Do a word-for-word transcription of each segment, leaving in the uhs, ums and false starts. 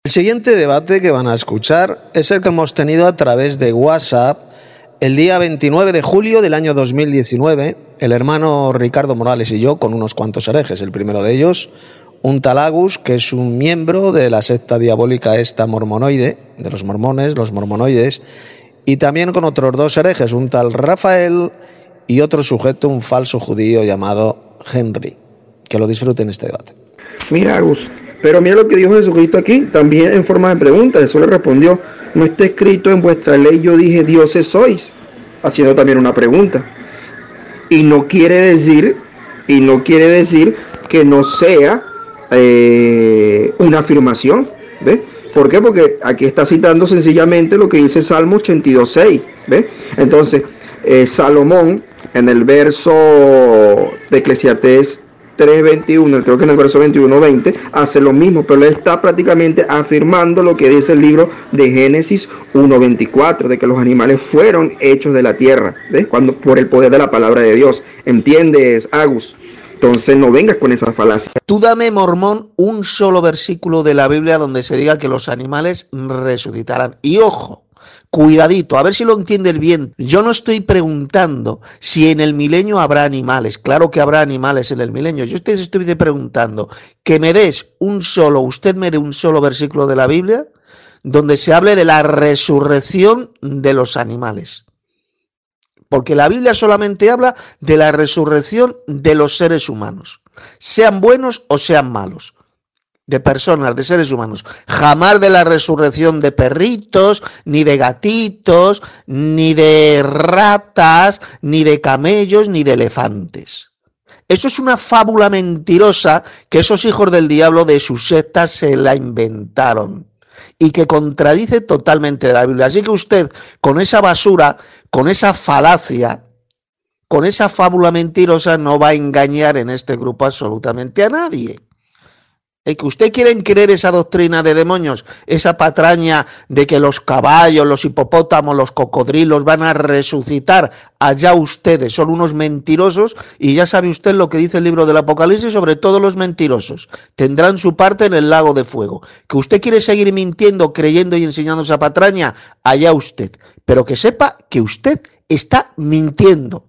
El siguiente debate que van a escuchar es el que hemos tenido a través de WhatsApp el día veintinueve de julio del año dos mil diecinueve, el hermano Ricardo Morales y yo con unos cuantos herejes. El primero de ellos, un tal Agus, que es un miembro de la secta diabólica esta mormonoide, de los mormones, los mormonoides, y también con otros dos herejes, un tal Rafael y otro sujeto, un falso judío llamado Henry. Que lo disfruten este debate. Mira, Agus, pero mira lo que dijo Jesucristo aquí, también en forma de pregunta. Jesús le respondió: no está escrito en vuestra ley, yo dije dioses sois, haciendo también una pregunta. Y no quiere decir, y no quiere decir que no sea eh, una afirmación, ¿ves? ¿Por qué? Porque aquí está citando sencillamente lo que dice Salmo ochenta y dos seis, ¿ves? Entonces, eh, Salomón, en el verso de Eclesiastés tres veintiuno, creo que en el verso veintiuno veinte, hace lo mismo, pero él está prácticamente afirmando lo que dice el libro de Génesis uno veinticuatro, de que los animales fueron hechos de la tierra, ¿ves? Cuando, por el poder de la palabra de Dios. ¿Entiendes, Agus? Entonces no vengas con esa falacia. Tú dame, mormón, un solo versículo de la Biblia donde se diga que los animales resucitarán. Y ojo, cuidadito, a ver si lo entiendes bien. Yo no estoy preguntando si en el milenio habrá animales. Claro que habrá animales en el milenio. Yo te estoy preguntando que me des un solo, usted me dé un solo versículo de la Biblia donde se hable de la resurrección de los animales. Porque la Biblia solamente habla de la resurrección de los seres humanos, sean buenos o sean malos. De personas, de seres humanos, jamás de la resurrección de perritos, ni de gatitos, ni de ratas, ni de camellos, ni de elefantes. Eso es una fábula mentirosa que esos hijos del diablo de sus sectas se la inventaron y que contradice totalmente la Biblia. Así que usted, con esa basura, con esa falacia, con esa fábula mentirosa, no va a engañar en este grupo absolutamente a nadie. Es que usted quiere creer esa doctrina de demonios, esa patraña de que los caballos, los hipopótamos, los cocodrilos van a resucitar. Allá ustedes, son unos mentirosos, y ya sabe usted lo que dice el libro del Apocalipsis sobre todos los mentirosos. Tendrán su parte en el lago de fuego. Que usted quiere seguir mintiendo, creyendo y enseñando esa patraña, allá usted. Pero que sepa que usted está mintiendo.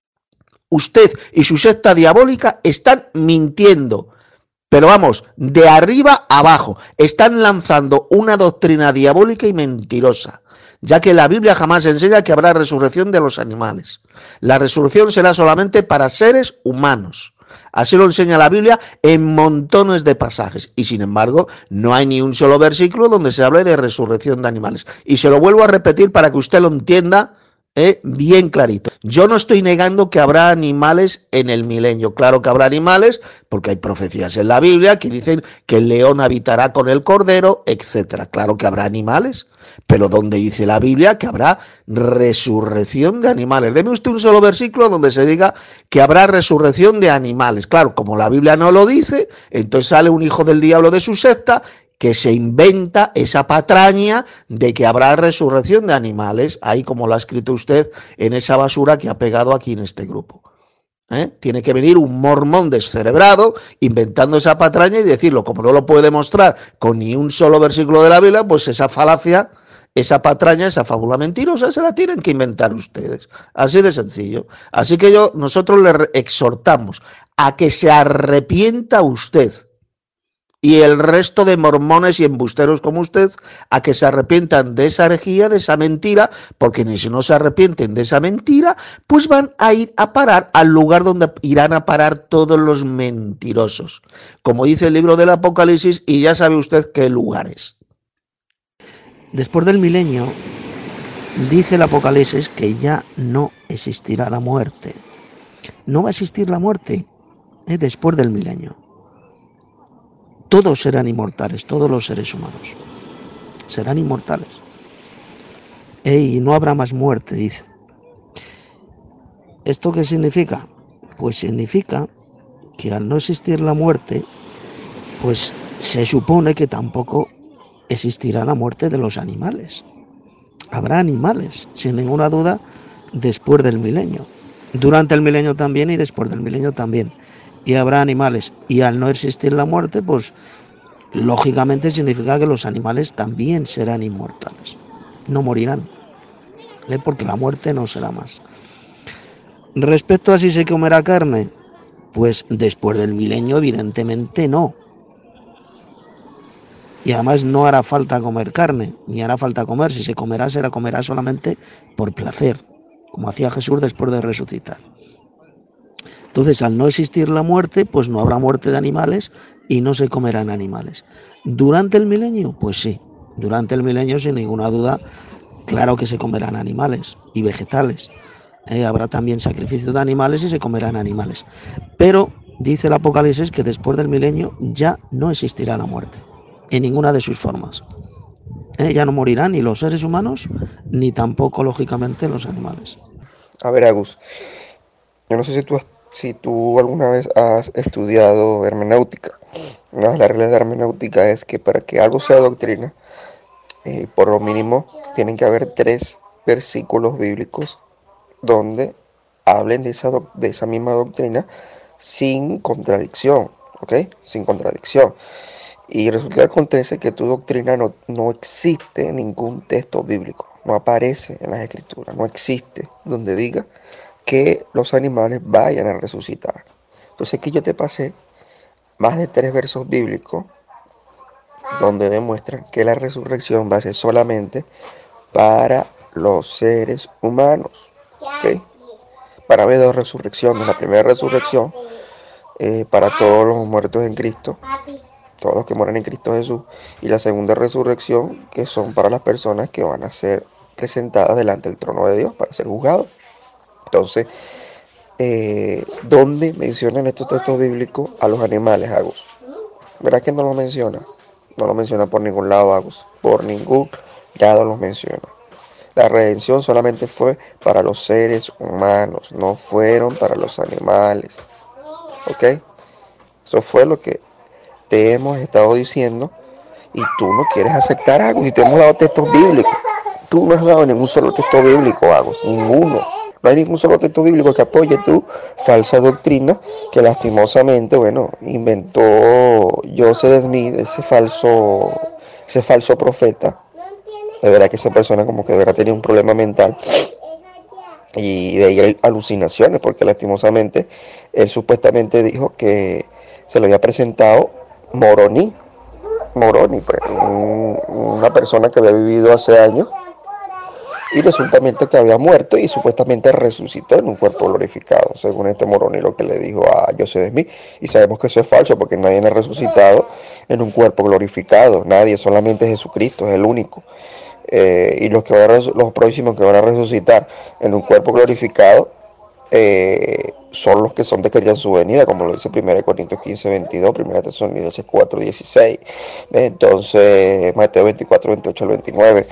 Usted y su secta diabólica están mintiendo. Pero vamos, de arriba a abajo, están lanzando una doctrina diabólica y mentirosa, ya que la Biblia jamás enseña que habrá resurrección de los animales. La resurrección será solamente para seres humanos. Así lo enseña la Biblia en montones de pasajes. Y sin embargo, no hay ni un solo versículo donde se hable de resurrección de animales. Y se lo vuelvo a repetir para que usted lo entienda Eh, bien clarito. Yo no estoy negando que habrá animales en el milenio. Claro que habrá animales, porque hay profecías en la Biblia que dicen que el león habitará con el cordero, etcétera. Claro que habrá animales, pero ¿dónde dice la Biblia que habrá resurrección de animales? Deme usted un solo versículo donde se diga que habrá resurrección de animales. Claro, como la Biblia no lo dice, entonces sale un hijo del diablo de su secta que se inventa esa patraña de que habrá resurrección de animales, ahí como lo ha escrito usted en esa basura que ha pegado aquí en este grupo. ¿Eh? Tiene que venir un mormón descerebrado inventando esa patraña y decirlo. Como no lo puede demostrar con ni un solo versículo de la Biblia, pues esa falacia, esa patraña, esa fábula mentirosa se la tienen que inventar ustedes. Así de sencillo. Así que yo, nosotros le exhortamos a que se arrepienta usted y el resto de mormones y embusteros como usted, a que se arrepientan de esa herejía, de esa mentira, porque ni si no se arrepienten de esa mentira, pues van a ir a parar al lugar donde irán a parar todos los mentirosos. Como dice el libro del Apocalipsis, y ya sabe usted qué lugares. Después del milenio, dice el Apocalipsis que ya no existirá la muerte. No va a existir la muerte ¿eh? después del milenio. Todos serán inmortales, todos los seres humanos serán inmortales. Y no habrá más muerte, dice. ¿Esto qué significa? Pues significa que al no existir la muerte, pues se supone que tampoco existirá la muerte de los animales. Habrá animales, sin ninguna duda, después del milenio. Durante el milenio también y después del milenio también. Y habrá animales. Y al no existir la muerte, pues lógicamente significa que los animales también serán inmortales, no morirán, ¿eh? Porque la muerte no será más. Respecto a si se comerá carne, pues después del milenio evidentemente no. Y además no hará falta comer carne, ni hará falta comer. Si se comerá, será comerá solamente por placer, como hacía Jesús después de resucitar. Entonces, al no existir la muerte, pues no habrá muerte de animales y no se comerán animales. ¿Durante el milenio? Pues sí, durante el milenio, sin ninguna duda, claro que se comerán animales y vegetales. Eh, habrá también sacrificios de animales y se comerán animales. Pero dice el Apocalipsis que después del milenio ya no existirá la muerte, en ninguna de sus formas. Eh, ya no morirán ni los seres humanos, ni tampoco, lógicamente, los animales. A ver, Agus, yo no sé si tú, si tú alguna vez has estudiado hermenéutica. Una de las reglas de la hermenéutica es que para que algo sea doctrina, eh, por lo mínimo tienen que haber tres versículos bíblicos donde hablen de esa, de esa misma doctrina sin contradicción, ¿ok? Sin contradicción. Y resulta que acontece que tu doctrina no, no existe en ningún texto bíblico, no aparece en las escrituras, no existe donde diga que los animales vayan a resucitar. Entonces aquí yo te pasé más de tres versos bíblicos donde demuestran que la resurrección va a ser solamente para los seres humanos, ¿ok? Para ver dos resurrecciones. La primera resurrección eh, para todos los muertos en Cristo, todos los que mueren en Cristo Jesús, y la segunda resurrección que son para las personas que van a ser presentadas delante del trono de Dios para ser juzgados. Entonces, eh, ¿dónde mencionan estos textos bíblicos a los animales, Agus? ¿Verdad que no lo menciona? No lo menciona por ningún lado, Agus. Por ningún lado los menciona. La redención solamente fue para los seres humanos, no fueron para los animales. ¿Ok? Eso fue lo que te hemos estado diciendo y tú no quieres aceptar algo. Y te hemos dado textos bíblicos. Tú no has dado ningún solo texto bíblico, Agus, ninguno. No hay ningún solo texto bíblico que apoye tu falsa doctrina que lastimosamente, bueno, inventó Joseph Smith, ese falso, ese falso profeta. De verdad que esa persona como que de verdad tenía un problema mental y veía alucinaciones porque lastimosamente él supuestamente dijo que se le había presentado Moroni, Moroni, pues, un, una persona que había vivido hace años y resultamente que había muerto y supuestamente resucitó en un cuerpo glorificado, según este Moroni lo que le dijo a Joseph Smith. Y sabemos que eso es falso porque nadie ha resucitado en un cuerpo glorificado, nadie, solamente Jesucristo es el único. Eh, y los, que van a, los próximos que van a resucitar en un cuerpo glorificado eh, son los que son de que en su venida, como lo dice primera Corintios quince, veintidós, primera Tesalonicenses cuatro, dieciséis, entonces Mateo veinticuatro, veintiocho al veintinueve.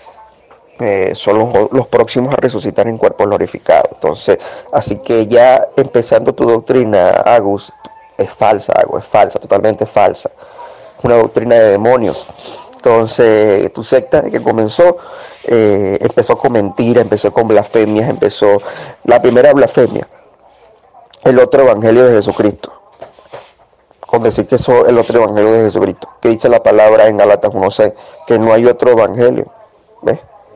Eh, son los, los próximos a resucitar en cuerpo glorificado. Entonces, así que ya empezando tu doctrina, Agus, es falsa, Agus, es falsa, totalmente falsa. Una doctrina de demonios. Entonces, tu secta que comenzó, eh, empezó con mentiras, empezó con blasfemias, empezó la primera blasfemia, el otro evangelio de Jesucristo. Con decir que eso es el otro evangelio de Jesucristo. Que dice la palabra en Gálatas uno seis, que no hay otro evangelio. ¿Ves?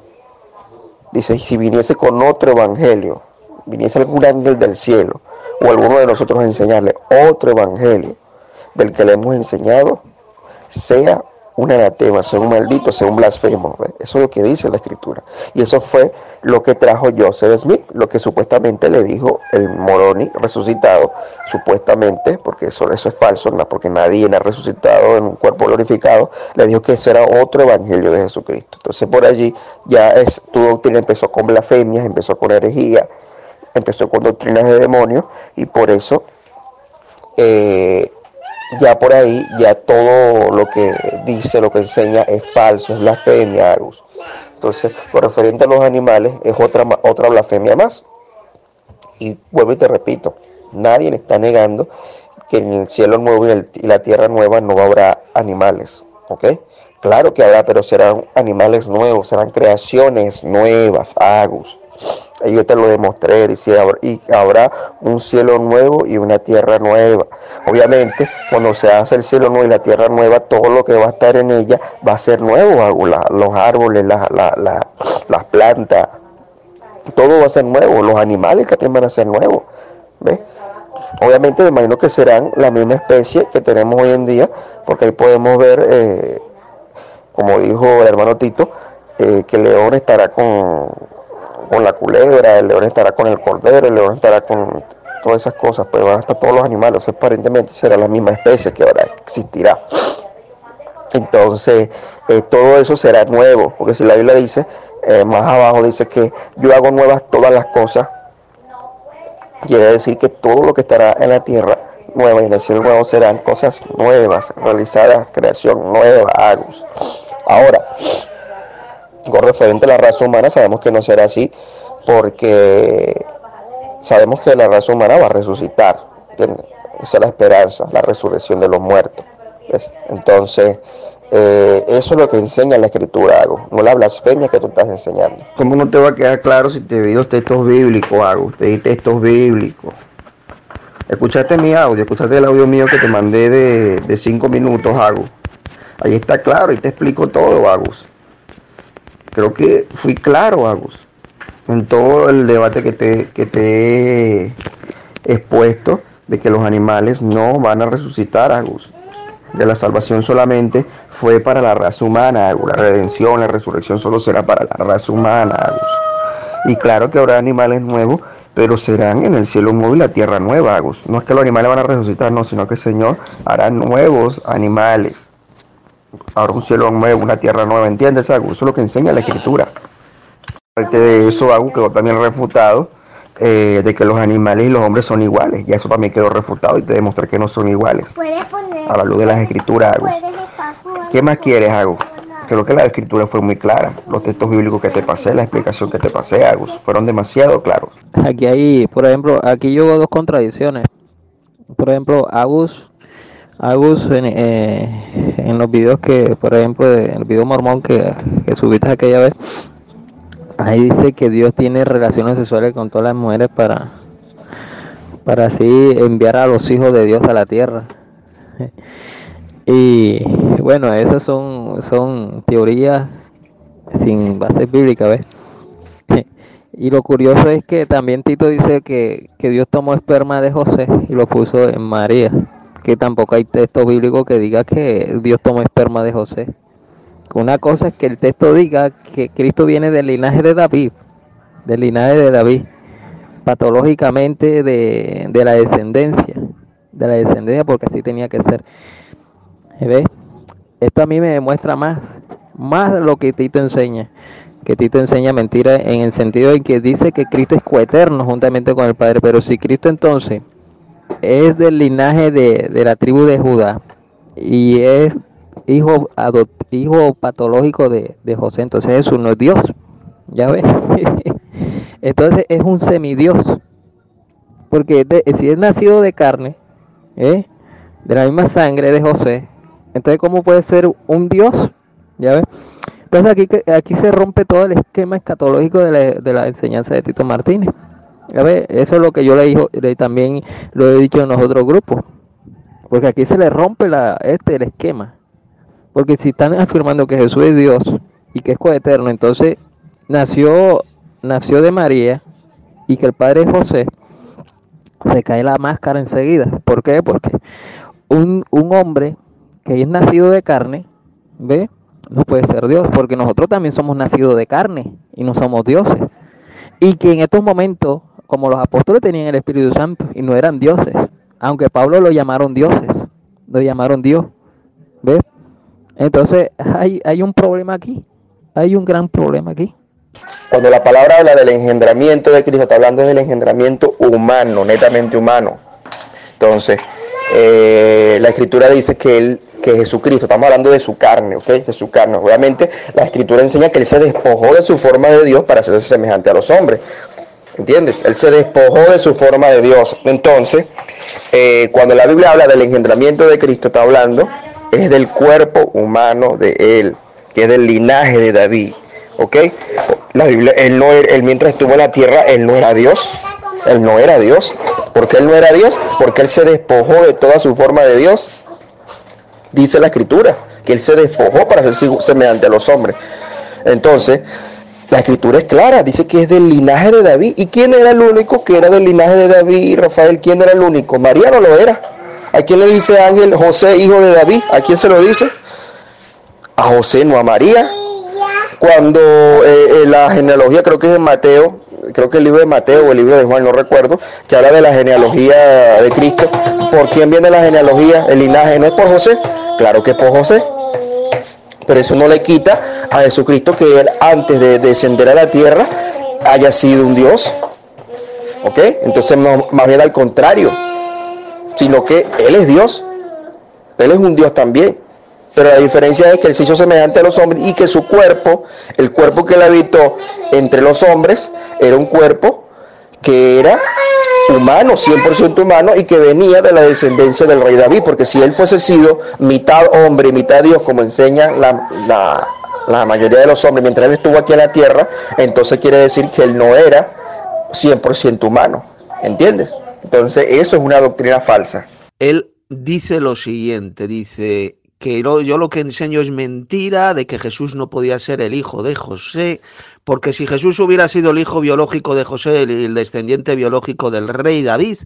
Dice, si viniese con otro evangelio, viniese algún ángel del cielo, o alguno de nosotros a enseñarle otro evangelio del que le hemos enseñado, sea un anatema, sea un maldito, sea un blasfemo. ¿Ves? Eso es lo que dice la Escritura. Y eso fue lo que trajo Joseph Smith, lo que supuestamente le dijo el Moroni resucitado, supuestamente, porque eso, eso es falso, ¿no? Porque nadie ha resucitado en un cuerpo glorificado, le dijo que eso era otro evangelio de Jesucristo. Entonces por allí ya es, tu doctrina empezó con blasfemias, empezó con herejía, empezó con doctrinas de demonios, y por eso eh, ya por ahí, ya todo lo que dice, lo que enseña es falso, es blasfemia, Agus. Entonces, lo referente a los animales es otra, otra blasfemia más. Y vuelvo y te repito, nadie le está negando que en el cielo nuevo y, el, y la tierra nueva no habrá animales, ¿ok? Claro que habrá, pero serán animales nuevos, serán creaciones nuevas, Agus. Y yo te lo demostré, dice, y habrá un cielo nuevo y una tierra nueva. Obviamente, cuando se hace el cielo nuevo y la tierra nueva, todo lo que va a estar en ella va a ser nuevo, la, los árboles, la, la, la, las plantas, todo va a ser nuevo, los animales también van a ser nuevos, ¿ves? Obviamente me imagino que serán la misma especie que tenemos hoy en día, porque ahí podemos ver, eh, como dijo el hermano Tito, eh, que el león estará con, con la culebra, el león estará con el cordero, el león estará con todas esas cosas, pues van a estar todos los animales, o sea, aparentemente será la misma especie que ahora existirá. Entonces, eh, todo eso será nuevo, porque si la Biblia dice, eh, más abajo dice que yo hago nuevas todas las cosas, quiere decir que todo lo que estará en la tierra nueva y en el cielo nuevo serán cosas nuevas, realizadas, creación nueva, Agus. Ahora, con referente a la raza humana, sabemos que no será así, porque sabemos que la raza humana va a resucitar, ¿entiendes? Esa es la esperanza, la resurrección de los muertos, ¿ves? Entonces, eh, eso es lo que enseña la Escritura, Agus, no la blasfemia que tú estás enseñando. ¿Cómo no te va a quedar claro si te di los textos bíblicos, Agus? Te di textos bíblicos. Escuchaste mi audio, escuchaste el audio mío que te mandé de, de cinco minutos, Agus. Ahí está claro y te explico todo, Agus. Creo que fui claro, Agus, en todo el debate que te, que te he expuesto de que los animales no van a resucitar, Agus. De la salvación solamente fue para la raza humana, Agus. La redención, la resurrección solo será para la raza humana, Agus. Y claro que habrá animales nuevos, pero serán en el cielo nuevo y la tierra nueva, Agus. No es que los animales van a resucitar, no, sino que el Señor hará nuevos animales. Habrá un cielo nuevo, una tierra nueva, ¿entiendes, Agus? Eso es lo que enseña la Escritura. Aparte de eso, Agus, quedó también refutado eh, de que los animales y los hombres son iguales. Ya eso también quedó refutado y te demostré que no son iguales. A la luz de las Escrituras, Agus. ¿Qué más quieres, Agus? Creo que la Escritura fue muy clara. Los textos bíblicos que te pasé, la explicación que te pasé, Agus, fueron demasiado claros. Aquí hay, por ejemplo, aquí yo veo dos contradicciones. Por ejemplo, Agus, Agus en, eh, en los videos que, por ejemplo, en el video mormón que, que subiste aquella vez, ahí dice que Dios tiene relaciones sexuales con todas las mujeres para, para así enviar a los hijos de Dios a la tierra. Y bueno, esas son, son teorías sin base bíblica, ¿ves? Y lo curioso es que también Tito dice que, que Dios tomó esperma de José y lo puso en María, que tampoco hay texto bíblico que diga que Dios tomó esperma de José. Una cosa es que el texto diga que Cristo viene del linaje de David, del linaje de David, patológicamente de, de la descendencia, de la descendencia, porque así tenía que ser. ¿Ves? Esto a mí me demuestra más, más lo que Tito enseña, que Tito enseña mentira en el sentido de que dice que Cristo es coeterno juntamente con el Padre, pero si Cristo entonces es del linaje de, de la tribu de Judá y es hijo, adot, hijo patológico de, de José, entonces Jesús no es Dios, ¿ya ves? Entonces es un semidios, porque de, si es nacido de carne, ¿eh? de la misma sangre de José, entonces ¿cómo puede ser un Dios? ¿Ya ves? Entonces aquí, aquí se rompe todo el esquema escatológico de la, de la enseñanza de Tito Martínez. ¿Ya ves? Eso es lo que yo le digo, le, también lo he dicho en los otros grupos, porque aquí se le rompe la, este el esquema. Porque si están afirmando que Jesús es Dios y que es coeterno, entonces nació, nació de María y que el padre es José, se cae la máscara enseguida. ¿Por qué? Porque un, un hombre que es nacido de carne, ¿ve? No puede ser Dios, porque nosotros también somos nacidos de carne y no somos dioses. Y que en estos momentos, como los apóstoles tenían el Espíritu Santo y no eran dioses, aunque Pablo lo llamaron dioses, lo llamaron Dios, ¿ves? Entonces hay, hay un problema aquí, hay un gran problema aquí. Cuando la palabra habla del engendramiento de Cristo, está hablando del engendramiento humano, netamente humano. Entonces, eh, la Escritura dice que él, que Jesucristo, estamos hablando de su carne, ¿ok? De su carne. Obviamente, la Escritura enseña que él se despojó de su forma de Dios para hacerse semejante a los hombres. ¿Entiendes? Él se despojó de su forma de Dios. Entonces, eh, cuando la Biblia habla del engendramiento de Cristo, está hablando es del cuerpo humano de él, que es del linaje de David. ¿ok? La Biblia, él, no, él mientras estuvo en la tierra, él no era Dios. Él no era Dios. ¿Por qué él no era Dios? Porque él se despojó de toda su forma de Dios. Dice la Escritura que él se despojó para ser semejante a los hombres. Entonces, la Escritura es clara, dice que es del linaje de David. ¿Y quién era el único que era del linaje de David, Rafael? ¿Quién era el único? María no lo era. ¿A quién le dice ángel José, hijo de David? ¿A quién se lo dice? A José, no a María. Cuando eh, eh, la genealogía, creo que es de Mateo, creo que el libro de Mateo o el libro de Juan, no recuerdo, que habla de la genealogía de Cristo. ¿Por quién viene la genealogía? El linaje no es por José, claro que es por José, pero eso no le quita a Jesucristo que él antes de descender a la tierra haya sido un Dios, ¿ok? Entonces no, más bien al contrario, sino que él es Dios, él es un Dios también. Pero la diferencia es que él se hizo semejante a los hombres y que su cuerpo, el cuerpo que él habitó entre los hombres, era un cuerpo que era humano, cien por ciento humano, y que venía de la descendencia del rey David, porque si él fuese sido mitad hombre y mitad Dios, como enseña la, la, la mayoría de los hombres, mientras él estuvo aquí en la tierra, entonces quiere decir que él no era cien por ciento humano, ¿entiendes? Entonces eso es una doctrina falsa. Él dice lo siguiente, dice... que yo lo que enseño es mentira, de que Jesús no podía ser el hijo de José, porque si Jesús hubiera sido el hijo biológico de José, el descendiente biológico del rey David,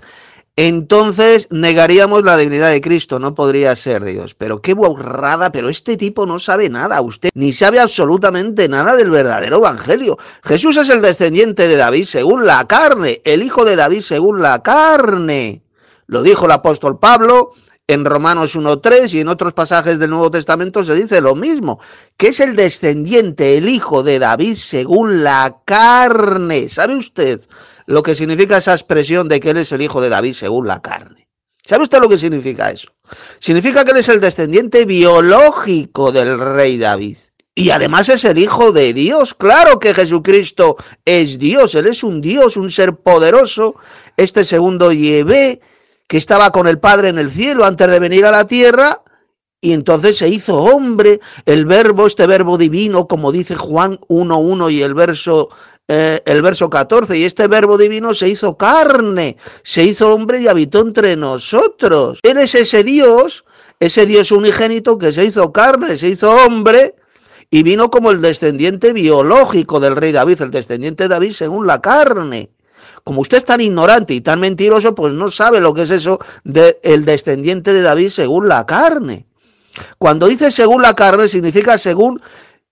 entonces negaríamos la divinidad de Cristo, no podría ser Dios. Pero qué burrada, pero este tipo no sabe nada, usted ni sabe absolutamente nada del verdadero evangelio. Jesús es el descendiente de David según la carne, el hijo de David según la carne. Lo dijo el apóstol Pablo en Romanos uno tres y en otros pasajes del Nuevo Testamento se dice lo mismo, que es el descendiente, el hijo de David según la carne. ¿Sabe usted lo que significa esa expresión de que él es el hijo de David según la carne? ¿Sabe usted lo que significa eso? Significa que él es el descendiente biológico del rey David. Y además es el hijo de Dios. Claro que Jesucristo es Dios, él es un Dios, un ser poderoso, este segundo Yahvé, que estaba con el Padre en el cielo antes de venir a la tierra, y entonces se hizo hombre, el verbo, este verbo divino, como dice Juan uno uno y el verso, eh, el verso catorce, y este verbo divino se hizo carne, se hizo hombre y habitó entre nosotros. Él es ese Dios, ese Dios unigénito que se hizo carne, se hizo hombre, y vino como el descendiente biológico del rey David, el descendiente de David según la carne. Como usted es tan ignorante y tan mentiroso, pues no sabe lo que es eso del descendiente de David según la carne. Cuando dice según la carne, significa según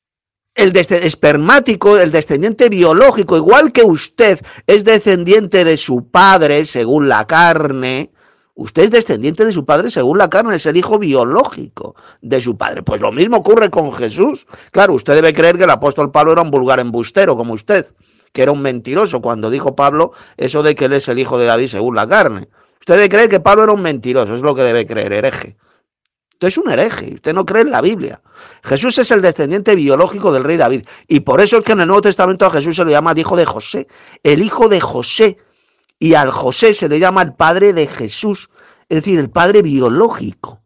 el espermático, el descendiente biológico, igual que usted es descendiente de su padre según la carne. Usted es descendiente de su padre según la carne, es el hijo biológico de su padre. Pues lo mismo ocurre con Jesús. Claro, usted debe creer que el apóstol Pablo era un vulgar embustero como usted, que era un mentiroso cuando dijo Pablo eso de que él es el hijo de David según la carne. Usted debe creer que Pablo era un mentiroso, es lo que debe creer, hereje. Usted es un hereje, usted no cree en la Biblia. Jesús es el descendiente biológico del rey David, y por eso es que en el Nuevo Testamento a Jesús se le llama el hijo de José, el hijo de José, y al José se le llama el padre de Jesús, es decir, el padre biológico.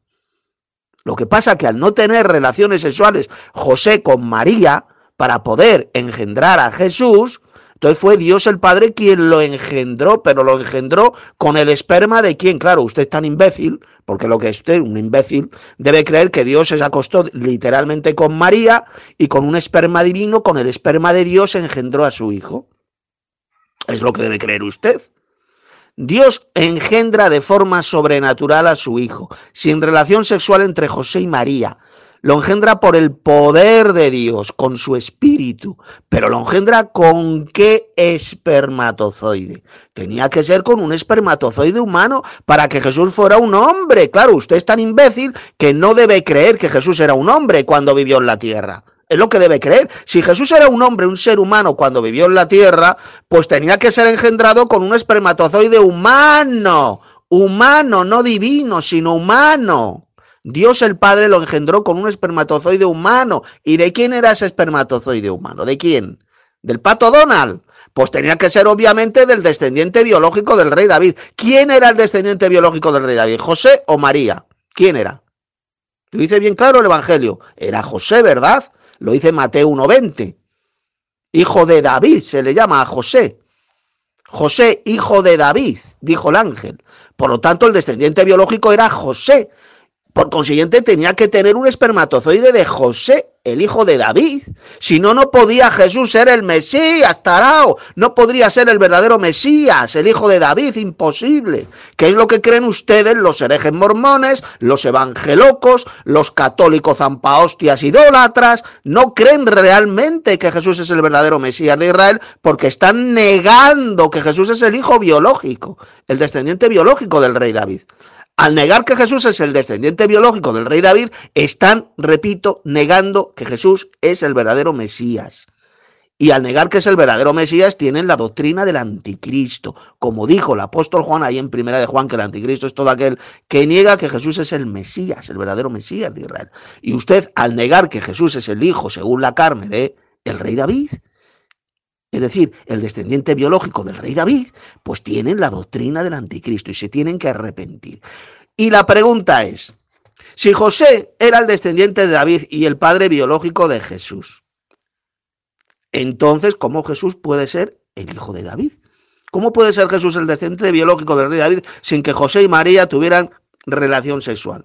Lo que pasa es que al no tener relaciones sexuales José con María para poder engendrar a Jesús, entonces fue Dios el Padre quien lo engendró, pero lo engendró con el esperma de quién. Claro, usted es tan imbécil, porque lo que es usted, un imbécil, debe creer que Dios se acostó literalmente con María y con un esperma divino, con el esperma de Dios engendró a su hijo. Es lo que debe creer usted. Dios engendra de forma sobrenatural a su hijo, sin relación sexual entre José y María. Lo engendra por el poder de Dios, con su espíritu. Pero lo engendra ¿con qué espermatozoide? Tenía que ser con un espermatozoide humano para que Jesús fuera un hombre. Claro, usted es tan imbécil que no debe creer que Jesús era un hombre cuando vivió en la tierra. Es lo que debe creer. Si Jesús era un hombre, un ser humano cuando vivió en la tierra, pues tenía que ser engendrado con un espermatozoide humano. Humano, no divino, sino humano. Dios el Padre lo engendró con un espermatozoide humano. ¿Y de quién era ese espermatozoide humano? ¿De quién? ¿Del pato Donald? Pues tenía que ser obviamente del descendiente biológico del rey David. ¿Quién era el descendiente biológico del rey David? ¿José o María? ¿Quién era? Lo dice bien claro el Evangelio. Era José, ¿verdad? Lo dice Mateo uno veinte. hijo de David, se le llama a José. José, hijo de David, dijo el ángel. Por lo tanto, el descendiente biológico era José. Por consiguiente, tenía que tener un espermatozoide de José, el hijo de David. Si no, no podía Jesús ser el Mesías, tarao. No podría ser el verdadero Mesías, el hijo de David, imposible. ¿Qué es lo que creen ustedes, los herejes mormones, los evangelocos, los católicos zampahostias idólatras? No creen realmente que Jesús es el verdadero Mesías de Israel porque están negando que Jesús es el hijo biológico, el descendiente biológico del rey David. Al negar que Jesús es el descendiente biológico del rey David, están, repito, negando que Jesús es el verdadero Mesías. Y al negar que es el verdadero Mesías, tienen la doctrina del anticristo. Como dijo el apóstol Juan ahí en Primera de Juan, que el anticristo es todo aquel que niega que Jesús es el Mesías, el verdadero Mesías de Israel. Y usted, al negar que Jesús es el hijo, según la carne, de el rey David, es decir, el descendiente biológico del rey David, pues tienen la doctrina del anticristo y se tienen que arrepentir. Y la pregunta es, si José era el descendiente de David y el padre biológico de Jesús, entonces, ¿cómo Jesús puede ser el hijo de David? ¿Cómo puede ser Jesús el descendiente biológico del rey David sin que José y María tuvieran relación sexual?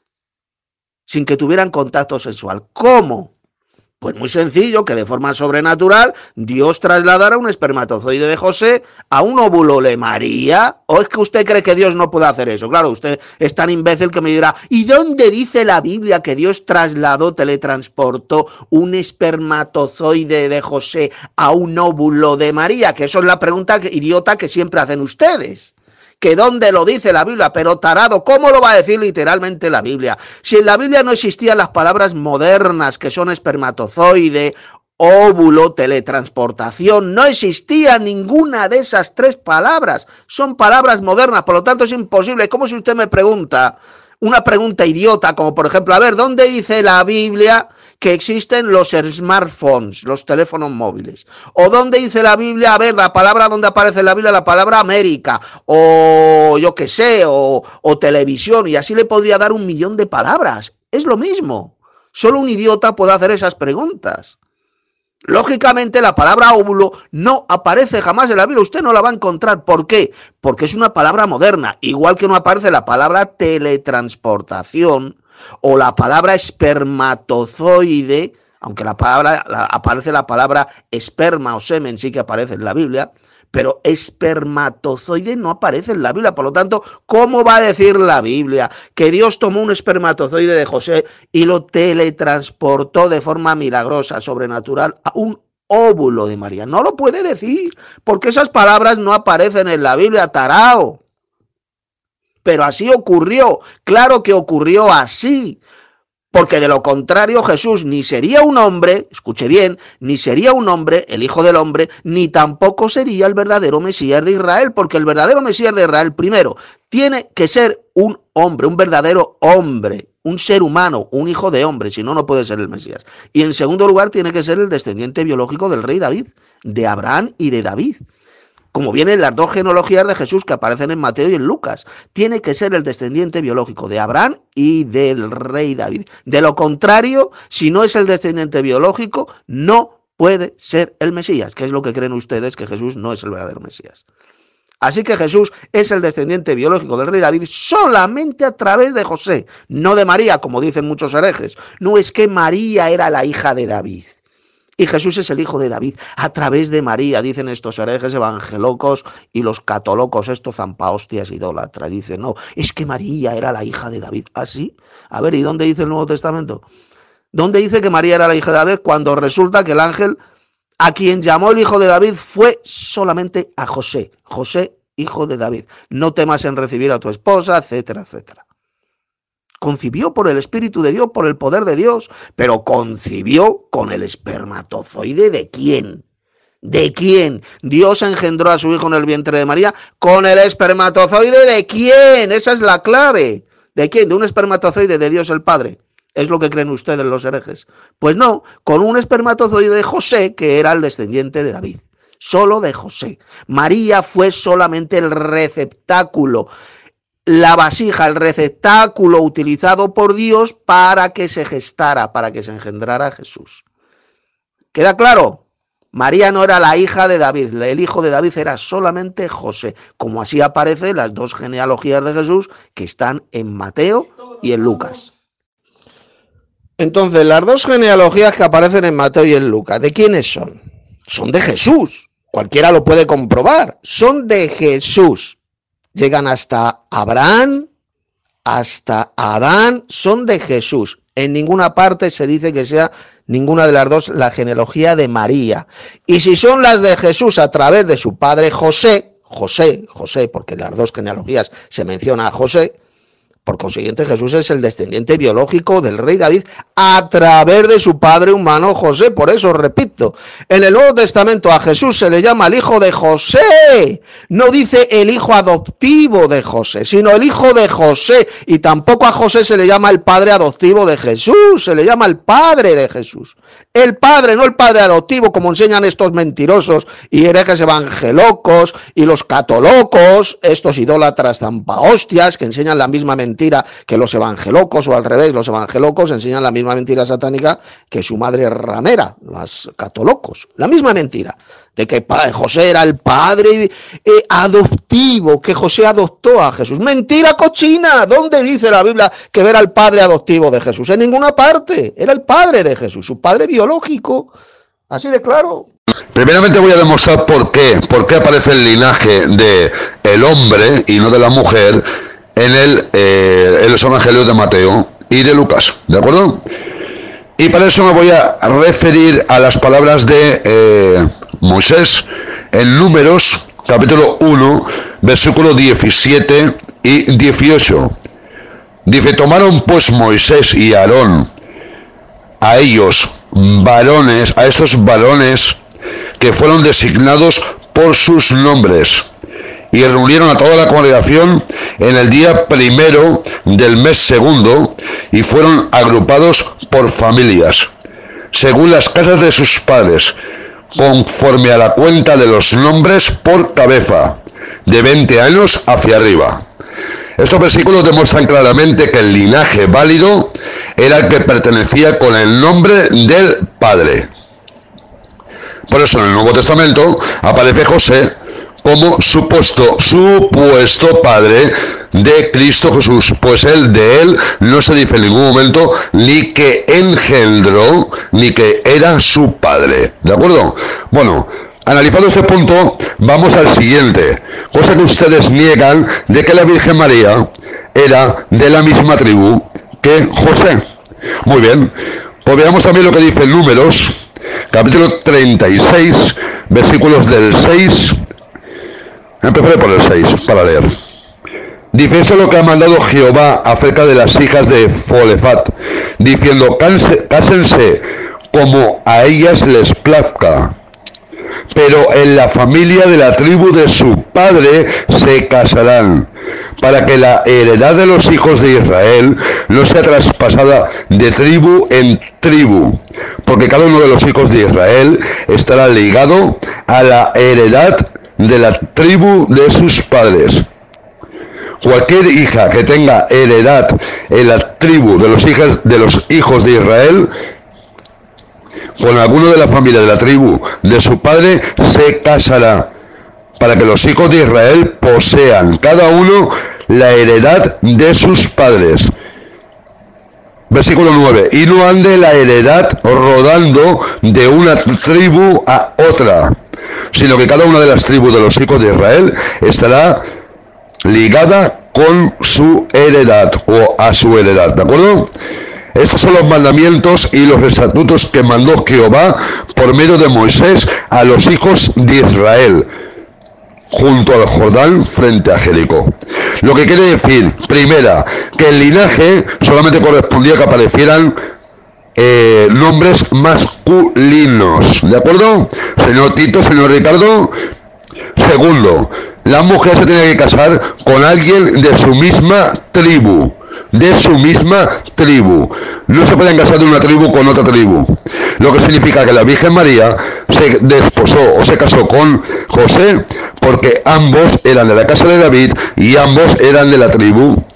Sin que tuvieran contacto sexual. ¿Cómo? Pues muy sencillo, que de forma sobrenatural Dios trasladara un espermatozoide de José a un óvulo de María. ¿O es que usted cree que Dios no puede hacer eso? Claro, usted es tan imbécil que me dirá, ¿y dónde dice la Biblia que Dios trasladó, teletransportó un espermatozoide de José a un óvulo de María? Que eso es la pregunta idiota que siempre hacen ustedes. ¿Que dónde lo dice la Biblia? Pero tarado, ¿cómo lo va a decir literalmente la Biblia? Si en la Biblia no existían las palabras modernas que son espermatozoide, óvulo, teletransportación, no existía ninguna de esas tres palabras. Son palabras modernas, por lo tanto es imposible. Es como si usted me pregunta una pregunta idiota, como por ejemplo, a ver, ¿dónde dice la Biblia que existen los smartphones, los teléfonos móviles? ¿O dónde dice la Biblia, a ver, la palabra donde aparece en la Biblia, la palabra América, o yo qué sé, o, o televisión? Y así le podría dar un millón de palabras. Es lo mismo. Solo un idiota puede hacer esas preguntas. Lógicamente la palabra óvulo no aparece jamás en la Biblia, usted no la va a encontrar. ¿Por qué? Porque es una palabra moderna, igual que no aparece la palabra teletransportación o la palabra espermatozoide, aunque la palabra la, aparece la palabra esperma o semen, sí que aparece en la Biblia, pero espermatozoide no aparece en la Biblia. Por lo tanto, ¿cómo va a decir la Biblia que Dios tomó un espermatozoide de José y lo teletransportó de forma milagrosa, sobrenatural, a un óvulo de María? No lo puede decir, porque esas palabras no aparecen en la Biblia, tarao. Pero así ocurrió, claro que ocurrió así. Porque de lo contrario Jesús ni sería un hombre, escuche bien, ni sería un hombre, el Hijo del Hombre, ni tampoco sería el verdadero Mesías de Israel, porque el verdadero Mesías de Israel, primero, tiene que ser un hombre, un verdadero hombre, un ser humano, un hijo de hombre, si no, no puede ser el Mesías. Y en segundo lugar, tiene que ser el descendiente biológico del rey David, de Abraham y de David. Como vienen las dos genealogías de Jesús que aparecen en Mateo y en Lucas. Tiene que ser el descendiente biológico de Abraham y del rey David. De lo contrario, si no es el descendiente biológico, no puede ser el Mesías. ¿Qué es lo que creen ustedes? Que Jesús no es el verdadero Mesías. Así que Jesús es el descendiente biológico del rey David solamente a través de José, no de María, como dicen muchos herejes. No, es que María era la hija de David. Y Jesús es el hijo de David a través de María, dicen estos herejes evangelocos y los catolocos, estos zampahostias idólatras. Dicen, no, es que María era la hija de David. ¿Ah, sí? A ver, ¿y dónde dice el Nuevo Testamento? ¿Dónde dice que María era la hija de David cuando resulta que el ángel a quien llamó el hijo de David fue solamente a José? José, hijo de David. No temas en recibir a tu esposa, etcétera, etcétera. Concibió por el Espíritu de Dios, por el poder de Dios, pero concibió con el espermatozoide ¿de quién? ¿De quién? Dios engendró a su hijo en el vientre de María con el espermatozoide ¿de quién? Esa es la clave. ¿De quién? De un espermatozoide de Dios el Padre. Es lo que creen ustedes los herejes. Pues no, con un espermatozoide de José, que era el descendiente de David. Solo de José. María fue solamente el receptáculo, la vasija, el receptáculo utilizado por Dios para que se gestara, para que se engendrara Jesús. ¿Queda claro? María no era la hija de David, el hijo de David era solamente José, como así aparece en las dos genealogías de Jesús que están en Mateo y en Lucas. Entonces, las dos genealogías que aparecen en Mateo y en Lucas, ¿de quiénes son? Son de Jesús, cualquiera lo puede comprobar, son de Jesús. Llegan hasta Abraham, hasta Adán, son de Jesús. En ninguna parte se dice que sea ninguna de las dos la genealogía de María. Y si son las de Jesús a través de su padre José, José, José, porque en las dos genealogías se menciona a José, por consiguiente Jesús es el descendiente biológico del rey David a través de su padre humano José. Por eso, repito, en el Nuevo Testamento a Jesús se le llama el hijo de José. No dice el hijo adoptivo de José, sino el hijo de José. Y tampoco a José se le llama el padre adoptivo de Jesús, se le llama el padre de Jesús. El padre, no el padre adoptivo, como enseñan estos mentirosos y herejes evangelocos y los catolocos, estos idólatras zampahostias que enseñan la misma mentira que los evangelocos, o al revés, los evangelocos enseñan la misma mentira satánica que su madre ramera, los catolocos, la misma mentira, de que José era el padre eh, adoptivo, que José adoptó a Jesús. Mentira cochina. ¿Dónde dice la Biblia que era el padre adoptivo de Jesús? En ninguna parte. Era el padre de Jesús, su padre biológico. Así de claro. Primeramente voy a demostrar por qué, por qué aparece el linaje de el hombre y no de la mujer en el eh, en los evangelios de Mateo y de Lucas, ¿de acuerdo? Y para eso me voy a referir a las palabras de eh, Moisés en Números, capítulo uno, versículos diecisiete y dieciocho. Dice: tomaron pues Moisés y Aarón a ellos varones, a estos varones que fueron designados por sus nombres, y reunieron a toda la congregación en el día primero del mes segundo, y fueron agrupados por familias, según las casas de sus padres, conforme a la cuenta de los nombres por cabeza, de veinte años hacia arriba. Estos versículos demuestran claramente que el linaje válido era el que pertenecía con el nombre del Padre. Por eso en el Nuevo Testamento aparece José como supuesto, supuesto padre de Cristo Jesús, pues él de él no se dice en ningún momento ni que engendró, ni que era su padre, ¿de acuerdo? Bueno, analizando este punto, vamos al siguiente, cosa que ustedes niegan de que la Virgen María era de la misma tribu que José. Muy bien, pues veamos también lo que dice Números, capítulo treinta y seis, versículos del seis. Empezaré por el seis para leer. Dice: esto es lo que ha mandado Jehová acerca de las hijas de Folefat, diciendo: cásense como a ellas les plazca, pero en la familia de la tribu de su padre se casarán, para que la heredad de los hijos de Israel no sea traspasada de tribu en tribu, porque cada uno de los hijos de Israel estará ligado a la heredad de la tribu de sus padres. Cualquier hija que tenga heredad en la tribu de los hijos de los hijos de Israel con alguno de la familia de la tribu de su padre se casará, para que los hijos de Israel posean cada uno la heredad de sus padres. Versículo nueve: y no ande la heredad rodando de una tribu a otra, sino que cada una de las tribus de los hijos de Israel estará ligada con su heredad o a su heredad, ¿de acuerdo? Estos son los mandamientos y los estatutos que mandó Jehová por medio de Moisés a los hijos de Israel junto al Jordán frente a Jericó. Lo que quiere decir, primera, que el linaje solamente correspondía que aparecieran Eh, nombres masculinos, ¿de acuerdo? Señor Tito, señor Ricardo. Segundo, la mujer se tenía que casar con alguien de su misma tribu, de su misma tribu. No se pueden casar de una tribu con otra tribu, lo que significa que la Virgen María se desposó o se casó con José porque ambos eran de la casa de David y ambos eran de la tribu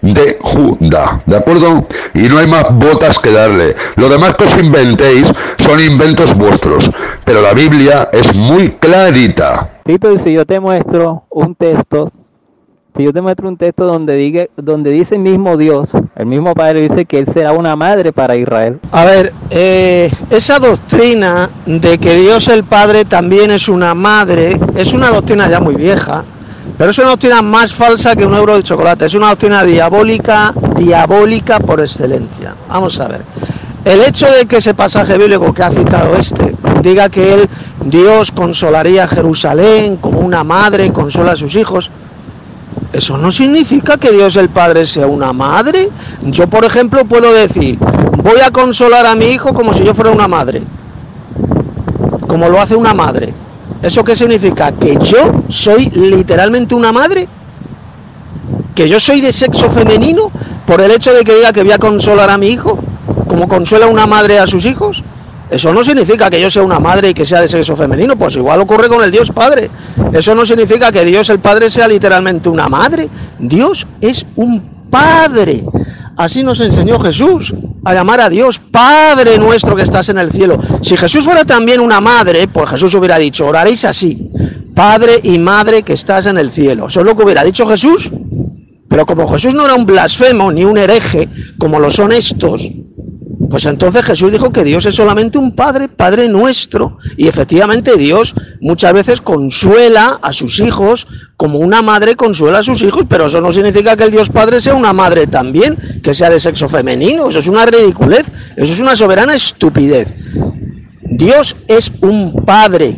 de Judá, ¿de acuerdo? Y no hay más botas que darle. Lo demás que os inventéis son inventos vuestros, pero la Biblia es muy clarita. Tito, si yo te muestro un texto, si yo te muestro un texto donde diga, donde dice el mismo Dios, el mismo Padre dice que Él será una madre para Israel. A ver, eh, esa doctrina de que Dios el Padre también es una madre, es una doctrina ya muy vieja, pero es una doctrina más falsa que un euro de chocolate, es una doctrina diabólica, diabólica por excelencia. Vamos a ver. El hecho de que ese pasaje bíblico que ha citado este diga que él, Dios, consolaría a Jerusalén como una madre consola a sus hijos, eso no significa que Dios el Padre sea una madre. Yo, por ejemplo, puedo decir, voy a consolar a mi hijo como si yo fuera una madre, como lo hace una madre. ¿Eso qué significa? ¿Que yo soy literalmente una madre? ¿Que yo soy de sexo femenino por el hecho de que diga que voy a consolar a mi hijo como consuela una madre a sus hijos? Eso no significa que yo sea una madre y que sea de sexo femenino, pues igual ocurre con el Dios Padre. Eso no significa que Dios el Padre sea literalmente una madre. Dios es un Padre. Así nos enseñó Jesús a llamar a Dios Padre nuestro que estás en el cielo. Si Jesús fuera también una madre, pues Jesús hubiera dicho, oraréis así, Padre y Madre que estás en el cielo. Eso es lo que hubiera dicho Jesús. Pero como Jesús no era un blasfemo ni un hereje, como lo son estos, pues entonces Jesús dijo que Dios es solamente un Padre, Padre nuestro, y efectivamente Dios muchas veces consuela a sus hijos como una madre consuela a sus hijos, pero eso no significa que el Dios Padre sea una madre también, que sea de sexo femenino. Eso es una ridiculez, eso es una soberana estupidez. Dios es un Padre.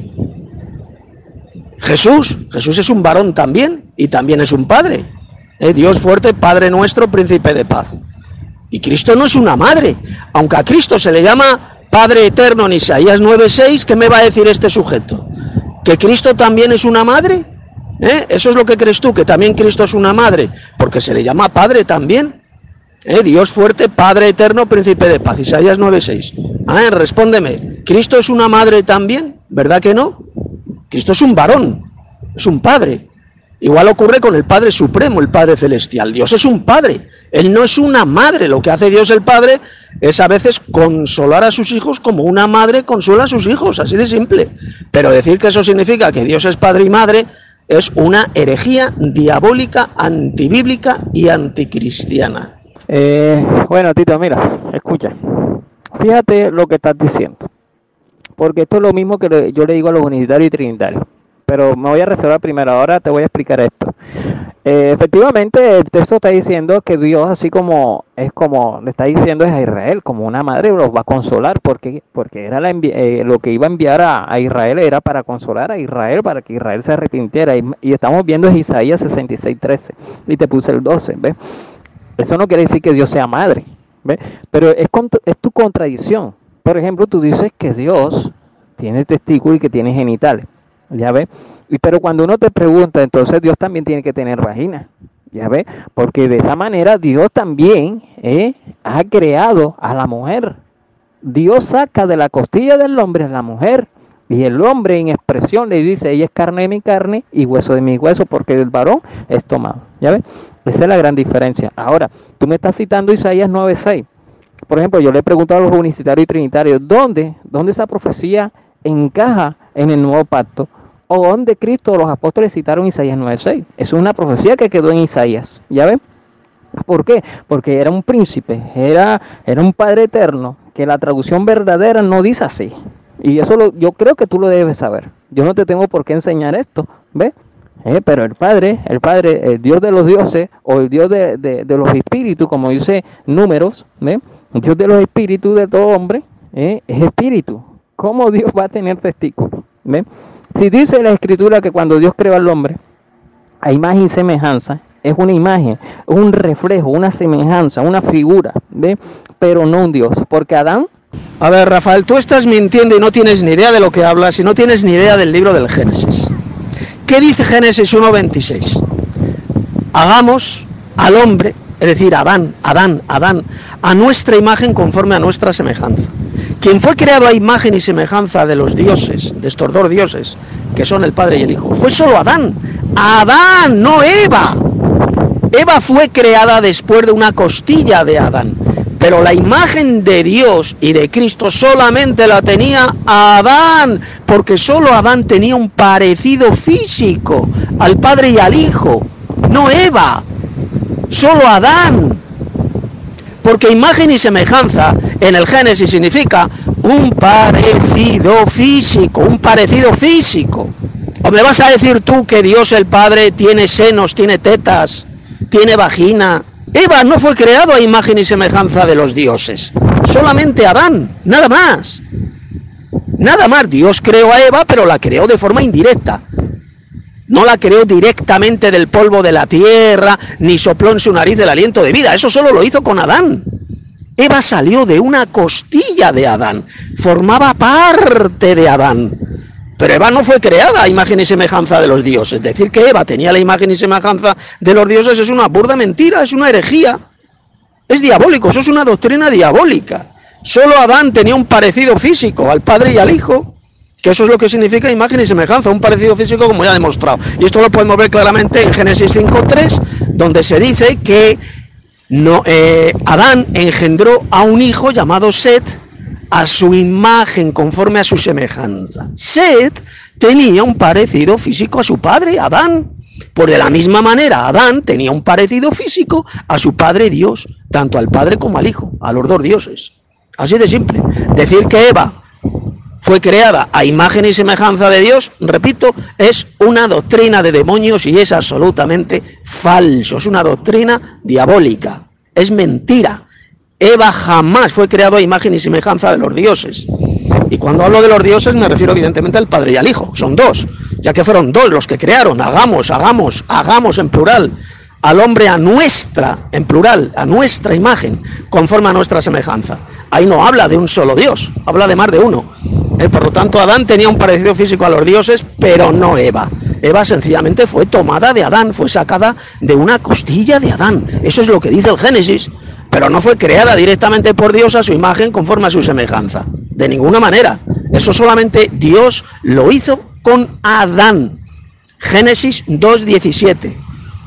Jesús, Jesús es un varón también, y también es un Padre. ¿Eh? Dios fuerte, Padre nuestro, Príncipe de paz. Y Cristo no es una madre, aunque a Cristo se le llama Padre eterno en Isaías nueve seis, ¿qué me va a decir este sujeto? ¿Que Cristo también es una madre? ¿Eh? ¿Eso es lo que crees tú, que también Cristo es una madre? Porque se le llama Padre también. ¿Eh? Dios fuerte, Padre eterno, Príncipe de paz, Isaías nueve seis. Ah, respóndeme, ¿Cristo es una madre también? ¿Verdad que no? Cristo es un varón, es un Padre. Igual ocurre con el Padre Supremo, el Padre Celestial. Dios es un Padre, Él no es una madre. Lo que hace Dios el Padre es a veces consolar a sus hijos como una madre consuela a sus hijos, así de simple. Pero decir que eso significa que Dios es Padre y Madre es una herejía diabólica, antibíblica y anticristiana. Eh, bueno, Tito, mira, escucha. Fíjate lo que estás diciendo. Porque esto es lo mismo que le, yo le digo a los unitarios y trinitarios. Pero me voy a reservar primero, ahora te voy a explicar esto. Eh, efectivamente, el texto está diciendo que Dios, así como es como le está diciendo es a Israel, como una madre los va a consolar, porque porque era la eh, lo que iba a enviar a, a Israel era para consolar a Israel, para que Israel se arrepintiera. Y, y estamos viendo es Isaías sesenta y seis trece, y te puse el doce, ¿ves? Eso no quiere decir que Dios sea madre, ¿ves? Pero es, es tu contradicción. Por ejemplo, tú dices que Dios tiene testículos y que tiene genitales. Ya ves, y pero cuando uno te pregunta, entonces Dios también tiene que tener vagina, ya ves, porque de esa manera Dios también eh, ha creado a la mujer. Dios saca de la costilla del hombre a la mujer, y el hombre en expresión le dice, ella es carne de mi carne y hueso de mi hueso, porque del varón es tomado, ya ves, esa es la gran diferencia. Ahora, tú me estás citando Isaías nueve seis, por ejemplo, yo le he preguntado a los unicitarios y trinitarios, ¿dónde, dónde esa profecía encaja en el nuevo pacto? ¿O dónde Cristo o los apóstoles citaron Isaías nueve seis? Es una profecía que quedó en Isaías, ¿ya ven? ¿Por qué? Porque era un príncipe, era, era un Padre eterno, que la traducción verdadera no dice así. Y eso lo, yo creo que tú lo debes saber. Yo no te tengo por qué enseñar esto, ¿ves? Eh, pero el Padre, el Padre, el Dios de los dioses, o el Dios de, de, de los espíritus, como dice Números, ¿ves? El Dios de los espíritus de todo hombre, ¿eh? Es espíritu. ¿Cómo Dios va a tener testículos? ¿Ves? Si dice la Escritura que cuando Dios creó al hombre, a imagen y semejanza, es una imagen, un reflejo, una semejanza, una figura, ¿ve? Pero no un Dios, porque Adán... A ver, Rafael, tú estás mintiendo y no tienes ni idea de lo que hablas y no tienes ni idea del libro del Génesis. ¿Qué dice Génesis uno veintiséis? Hagamos al hombre, es decir, Adán, Adán, Adán, a nuestra imagen conforme a nuestra semejanza. Quien fue creado a imagen y semejanza de los dioses, de estos dos dioses, que son el Padre y el Hijo, fue solo Adán. Adán, no Eva. Eva fue creada después de una costilla de Adán, pero la imagen de Dios y de Cristo solamente la tenía Adán, porque solo Adán tenía un parecido físico al Padre y al Hijo, no Eva, solo Adán. Porque imagen y semejanza en el Génesis significa un parecido físico, un parecido físico. ¿O me vas a decir tú que Dios el Padre tiene senos, tiene tetas, tiene vagina? Eva no fue creado a imagen y semejanza de los dioses, solamente Adán, nada más. Nada más, Dios creó a Eva, pero la creó de forma indirecta. No la creó directamente del polvo de la tierra, ni sopló en su nariz el aliento de vida. Eso solo lo hizo con Adán. Eva salió de una costilla de Adán, formaba parte de Adán. Pero Eva no fue creada a imagen y semejanza de los dioses. Decir que Eva tenía la imagen y semejanza de los dioses es una burda mentira, es una herejía. Es diabólico, eso es una doctrina diabólica. Solo Adán tenía un parecido físico al Padre y al Hijo. Que eso es lo que significa imagen y semejanza, un parecido físico, como ya he demostrado. Y esto lo podemos ver claramente en Génesis cinco tres, donde se dice que no, eh, Adán engendró a un hijo llamado Set a su imagen, conforme a su semejanza. Set tenía un parecido físico a su padre, Adán. Por de la misma manera, Adán tenía un parecido físico a su padre Dios, tanto al Padre como al Hijo, a los dos dioses. Así de simple. Decir que Eva fue creada a imagen y semejanza de Dios, repito, es una doctrina de demonios y es absolutamente falso, es una doctrina diabólica, es mentira. Eva jamás fue creada a imagen y semejanza de los dioses. Y cuando hablo de los dioses me refiero evidentemente al Padre y al Hijo, son dos, ya que fueron dos los que crearon, hagamos, hagamos, hagamos en plural, al hombre a nuestra, en plural, a nuestra imagen, conforme a nuestra semejanza. Ahí no habla de un solo Dios, habla de más de uno. Eh, por lo tanto, Adán tenía un parecido físico a los dioses, pero no Eva. Eva sencillamente fue tomada de Adán, fue sacada de una costilla de Adán. Eso es lo que dice el Génesis, pero no fue creada directamente por Dios a su imagen conforme a su semejanza. De ninguna manera. Eso solamente Dios lo hizo con Adán. Génesis dos diecisiete.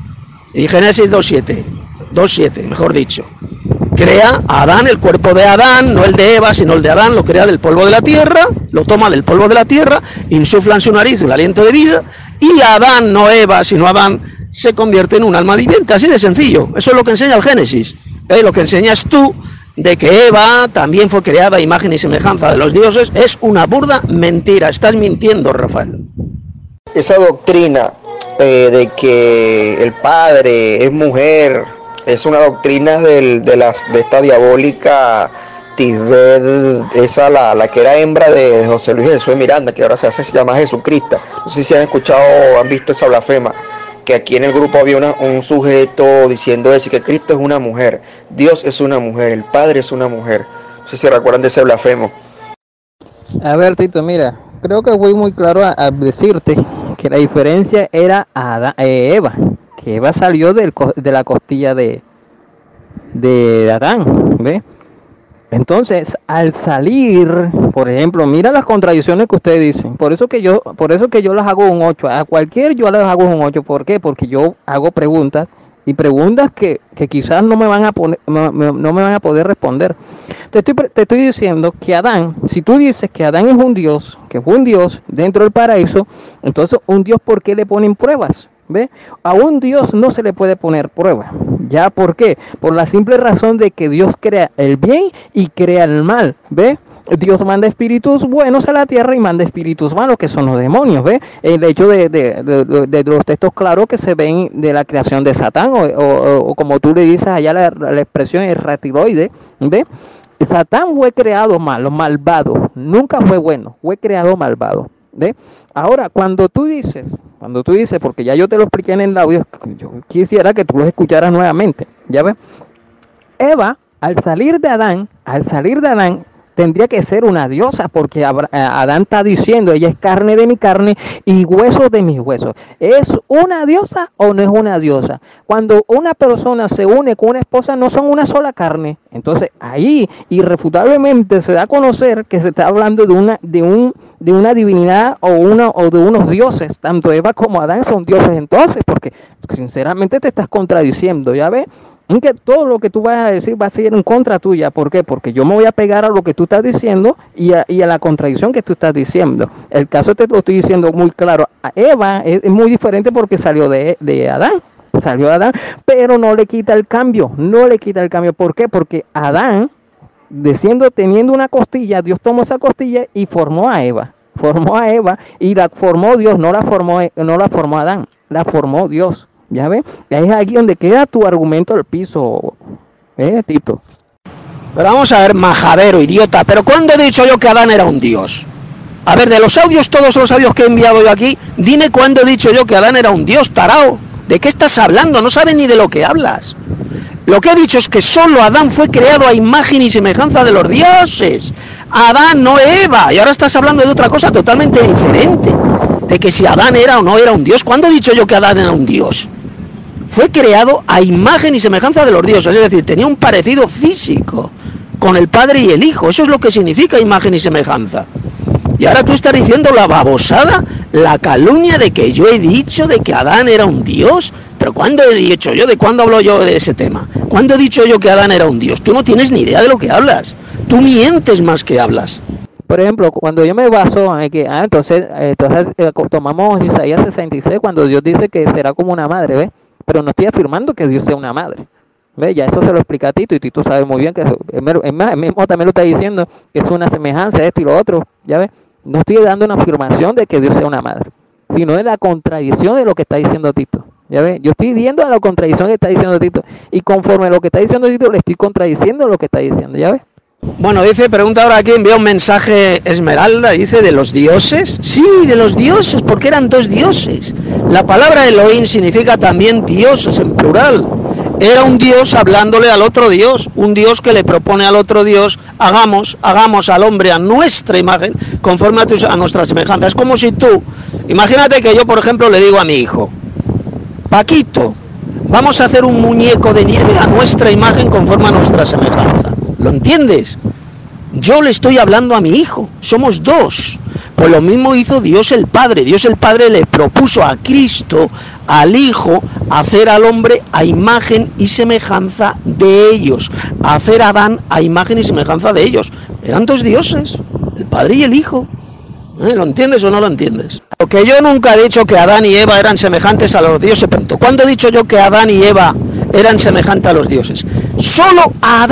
Y Génesis dos siete. dos siete, mejor dicho. Crea a Adán, el cuerpo de Adán, no el de Eva, sino el de Adán, lo crea del polvo de la tierra, lo toma del polvo de la tierra, insufla en su nariz el aliento de vida, y Adán, no Eva, sino Adán, se convierte en un alma viviente, así de sencillo. Eso es lo que enseña el Génesis. ¿Eh? Lo que enseñas tú, de que Eva también fue creada a imagen y semejanza de los dioses, es una burda mentira. Estás mintiendo, Rafael. Esa doctrina eh, de que el padre es mujer, es una doctrina del, de, las, de esta diabólica Tisbet, esa la, la que era hembra de José Luis Jesús de Miranda, que ahora se hace se llama Jesucristo. No sé si han escuchado o han visto esa blasfema, que aquí en el grupo había una, un sujeto diciendo eso, que Cristo es una mujer, Dios es una mujer, el Padre es una mujer. No sé si recuerdan de ese blasfemo. A ver, Tito, mira, creo que fui muy claro a, a decirte que la diferencia era Adán, eh, Eva, que Eva salió del, de la costilla de, de Adán, ¿ve? Entonces, al salir, por ejemplo, mira las contradicciones que ustedes dicen. Por eso que yo, por eso que yo las hago un ocho. A cualquier yo las hago un ocho. ¿Por qué? Porque yo hago preguntas y preguntas que, que quizás no me van a poner, no, no me van a poder responder. Te estoy, te estoy diciendo que Adán, si tú dices que Adán es un Dios, que fue un Dios dentro del paraíso, entonces un Dios, ¿por qué le ponen pruebas? ¿Ve? A un Dios no se le puede poner prueba. ¿Ya por qué? Por la simple razón de que Dios crea el bien y crea el mal. ¿Ve? Dios manda espíritus buenos a la tierra y manda espíritus malos, que son los demonios. ¿Ve? El hecho de, de, de, de, de los textos claros que se ven de la creación de Satán, o, o, o como tú le dices allá la, la expresión es ratiloide. ¿Ve? Satán fue creado malo, malvado. Nunca fue bueno, fue creado malvado. ¿Ve? Ahora, cuando tú dices, cuando tú dices, porque ya yo te lo expliqué en el audio, yo quisiera que tú lo escucharas nuevamente, ¿ya ves? Eva, al salir de Adán, al salir de Adán, tendría que ser una diosa, porque Adán está diciendo, ella es carne de mi carne y huesos de mis huesos. ¿Es una diosa o no es una diosa? Cuando una persona se une con una esposa, no son una sola carne. Entonces, ahí irrefutablemente se da a conocer que se está hablando de una, de un de una divinidad o, una, o de unos dioses. Tanto Eva como Adán son dioses entonces, porque sinceramente te estás contradiciendo, ¿ya ves? Que todo lo que tú vas a decir va a ser en contra tuya. ¿Por qué? Porque yo me voy a pegar a lo que tú estás diciendo y a, y a la contradicción que tú estás diciendo. El caso te lo estoy diciendo muy claro. A Eva es, es muy diferente porque salió de, de Adán. Salió de Adán, pero no le quita el cambio. No le quita el cambio. ¿Por qué? Porque Adán, diciendo, teniendo una costilla, Dios tomó esa costilla y formó a Eva. Formó a Eva y la formó Dios, no la formó, no la formó Adán, la formó Dios. ¿Ya ves? Es aquí donde queda tu argumento al piso, ¿eh, Tito? Pero vamos a ver, majadero, idiota, ¿pero cuándo he dicho yo que Adán era un dios? A ver, de los audios, todos los audios que he enviado yo aquí, dime cuándo he dicho yo que Adán era un dios, tarao. ¿De qué estás hablando? No sabes ni de lo que hablas. Lo que he dicho es que solo Adán fue creado a imagen y semejanza de los dioses. Adán, no Eva. Y ahora estás hablando de otra cosa totalmente diferente. De que si Adán era o no era un dios. ¿Cuándo he dicho yo que Adán era un dios? Fue creado a imagen y semejanza de los dioses, es decir, tenía un parecido físico con el Padre y el Hijo. Eso es lo que significa imagen y semejanza. Y ahora tú estás diciendo la babosada, la calumnia de que yo he dicho de que Adán era un dios. ¿Pero cuándo he dicho yo? ¿De cuándo hablo yo de ese tema? ¿Cuándo he dicho yo que Adán era un dios? Tú no tienes ni idea de lo que hablas. Tú mientes más que hablas. Por ejemplo, cuando yo me baso en que, ah, entonces, entonces eh, tomamos Isaías sesenta y seis, cuando Dios dice que será como una madre, ¿ves? Pero no estoy afirmando que Dios sea una madre. ¿Ves? Ya eso se lo explica a Tito y Tito sabe muy bien que eso, es más, mismo también lo está diciendo, que es una semejanza, esto y lo otro, ¿ya ves? No estoy dando una afirmación de que Dios sea una madre, sino de la contradicción de lo que está diciendo Tito. ¿Ya ves? Yo estoy viendo a la contradicción que está diciendo Tito y conforme a lo que está diciendo Tito le estoy contradiciendo lo que está diciendo, ¿ya ves? Bueno, dice, pregunta ahora aquí, envía un mensaje Esmeralda, dice, ¿de los dioses? Sí, de los dioses, porque eran dos dioses. La palabra Elohim significa también dioses en plural. Era un dios hablándole al otro dios, un dios que le propone al otro dios, hagamos, hagamos al hombre a nuestra imagen, conforme a, tus, a nuestra semejanza. Es como si tú, imagínate que yo, por ejemplo, le digo a mi hijo, Paquito, vamos a hacer un muñeco de nieve a nuestra imagen conforme a nuestra semejanza. ¿Lo entiendes? Yo le estoy hablando a mi hijo, somos dos. Pues lo mismo hizo Dios el Padre. Dios el Padre le propuso a Cristo, al Hijo, hacer al hombre a imagen y semejanza de ellos. Hacer a Adán a imagen y semejanza de ellos. Eran dos dioses, el Padre y el Hijo. ¿Eh? ¿Lo entiendes o no lo entiendes? Porque yo nunca he dicho que Adán y Eva eran semejantes a los dioses. ¿Cuándo he dicho yo que Adán y Eva eran semejantes a los dioses? Solo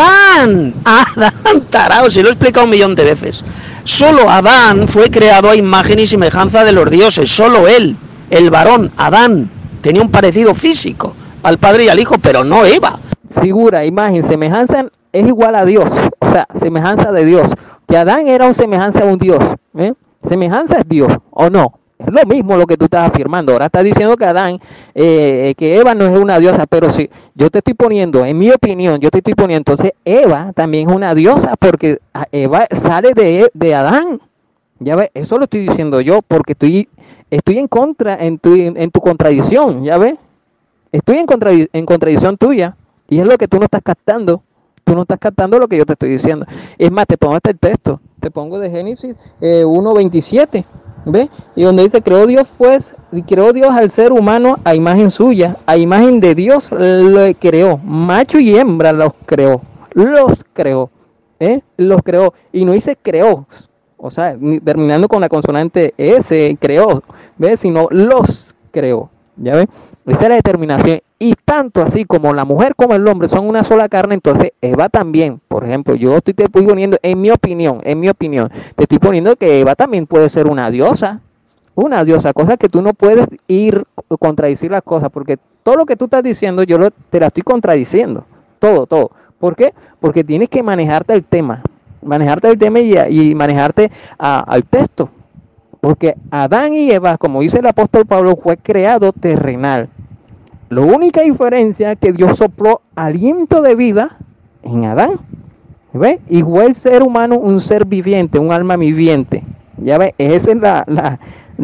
Adán, Adán, tarao, se lo he explicado un millón de veces. Solo Adán fue creado a imagen y semejanza de los dioses, solo él, el varón, Adán, tenía un parecido físico al Padre y al Hijo, pero no Eva. Figura, imagen, semejanza es igual a Dios, o sea, semejanza de Dios. Que Adán era un semejanza a un Dios, ¿eh? Semejanza es Dios, ¿o no? Es lo mismo lo que tú estás afirmando. Ahora estás diciendo que Adán, eh, que Eva no es una diosa, pero sí, yo te estoy poniendo, en mi opinión, yo te estoy poniendo, entonces Eva también es una diosa porque Eva sale de, de Adán. Ya ves, eso lo estoy diciendo yo porque estoy, estoy en contra, en tu, en, en tu contradicción, ya ves. Estoy en, contra, en contradicción tuya y es lo que tú no estás captando. Tú no estás captando lo que yo te estoy diciendo. Es más, te pongo hasta el texto. Te pongo de Génesis eh, uno veintisiete. ¿Ve? Y donde dice, creó Dios pues, creó Dios al ser humano a imagen suya, a imagen de Dios lo creó, macho y hembra los creó, los creó, ¿eh? Los creó, y no dice creó, o sea, terminando con la consonante S, creó, ¿ves? Sino los creó, ¿ya ves? Esa es la determinación, y tanto así como la mujer como el hombre son una sola carne, entonces Eva también, por ejemplo, yo estoy, te estoy poniendo, en mi opinión, en mi opinión, te estoy poniendo que Eva también puede ser una diosa, una diosa, cosa que tú no puedes ir contradecir las cosas, porque todo lo que tú estás diciendo, yo lo, te la estoy contradiciendo, todo, todo. ¿Por qué? Porque tienes que manejarte el tema, manejarte el tema y, y manejarte a, al texto, porque Adán y Eva, como dice el apóstol Pablo, fue creado terrenal. La única diferencia es que Dios sopló aliento de vida en Adán. ¿Ves? Igual ser humano, un ser viviente, un alma viviente. Ya ves, esa es la, la,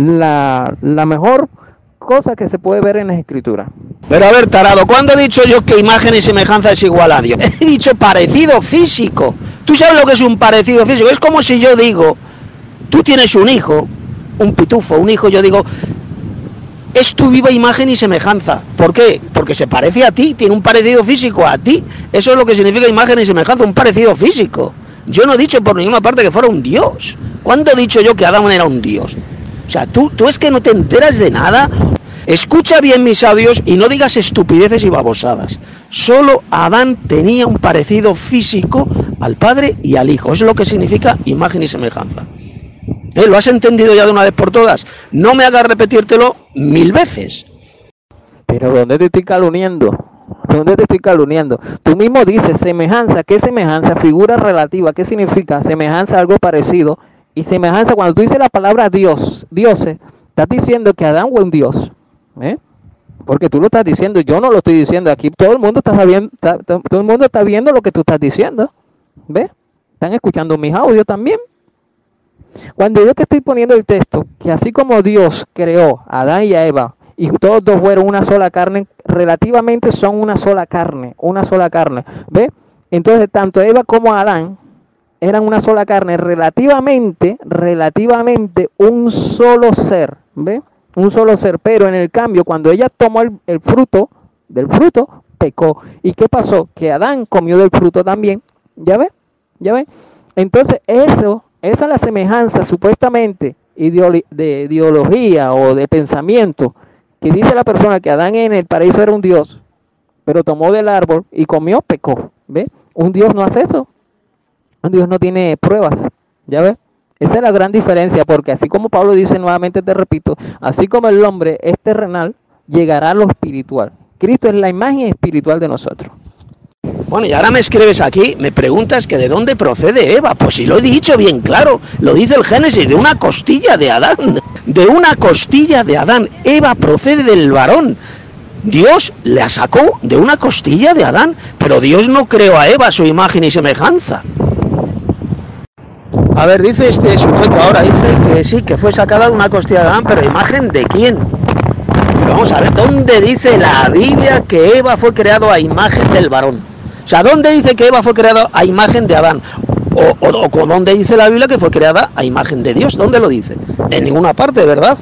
la, la mejor cosa que se puede ver en las escrituras. Pero a ver, tarado, ¿cuándo he dicho yo que imagen y semejanza es igual a Dios? He dicho parecido físico. ¿Tú sabes lo que es un parecido físico? Es como si yo digo tú tienes un hijo, un pitufo, un hijo, yo digo, es tu viva imagen y semejanza. ¿Por qué? Porque se parece a ti, tiene un parecido físico a ti. Eso es lo que significa imagen y semejanza, un parecido físico. Yo no he dicho por ninguna parte que fuera un dios. ¿Cuándo he dicho yo que Adán era un dios? O sea, tú, tú es que no te enteras de nada. Escucha bien mis audios y no digas estupideces y babosadas. Solo Adán tenía un parecido físico al Padre y al Hijo. Eso es lo que significa imagen y semejanza. ¿Eh? ¿Lo has entendido ya de una vez por todas? No me hagas repetírtelo mil veces. Pero ¿dónde te estoy calumniando? ¿Dónde te estoy calumniando? Tú mismo dices semejanza. ¿Qué semejanza? Figura relativa. ¿Qué significa? Semejanza, algo parecido. Y semejanza, cuando tú dices la palabra Dios, dioses, estás diciendo que Adán fue un Dios. ¿Eh? Porque tú lo estás diciendo, yo no lo estoy diciendo. Aquí todo el mundo está sabiendo, está, todo el mundo está viendo lo que tú estás diciendo. ¿Ves? Están escuchando mis audios también. Cuando yo te estoy poniendo el texto, que así como Dios creó a Adán y a Eva, y todos dos fueron una sola carne, relativamente son una sola carne, una sola carne. ¿Ves? Entonces, tanto Eva como Adán eran una sola carne, relativamente, relativamente un solo ser. ¿Ves? Un solo ser, pero en el cambio, cuando ella tomó el, el fruto, del fruto, pecó. ¿Y qué pasó? Que Adán comió del fruto también. ¿Ya ves? ¿Ya ves? Entonces, eso, esa es la semejanza, supuestamente, ideolo- de ideología o de pensamiento, que dice la persona que Adán en el paraíso era un Dios, pero tomó del árbol y comió, pecó. ¿Ves? Un Dios no hace eso. Un Dios no tiene pruebas. ¿Ya ves? Esa es la gran diferencia, porque así como Pablo dice, nuevamente te repito, así como el hombre es terrenal, llegará a lo espiritual. Cristo es la imagen espiritual de nosotros. Bueno, y ahora me escribes aquí, me preguntas que de dónde procede Eva. Pues si lo he dicho bien claro, lo dice el Génesis, de una costilla de Adán. De una costilla de Adán. Eva procede del varón. Dios la sacó de una costilla de Adán, pero Dios no creó a Eva a su imagen y semejanza. A ver, dice este sujeto ahora, dice que sí, que fue sacada de una costilla de Adán, pero ¿imagen de quién? Pero vamos a ver, ¿dónde dice la Biblia que Eva fue creado a imagen del varón? O sea, ¿dónde dice que Eva fue creada a imagen de Adán? O, o, o ¿dónde dice la Biblia que fue creada a imagen de Dios? ¿Dónde lo dice? En ninguna parte, ¿verdad?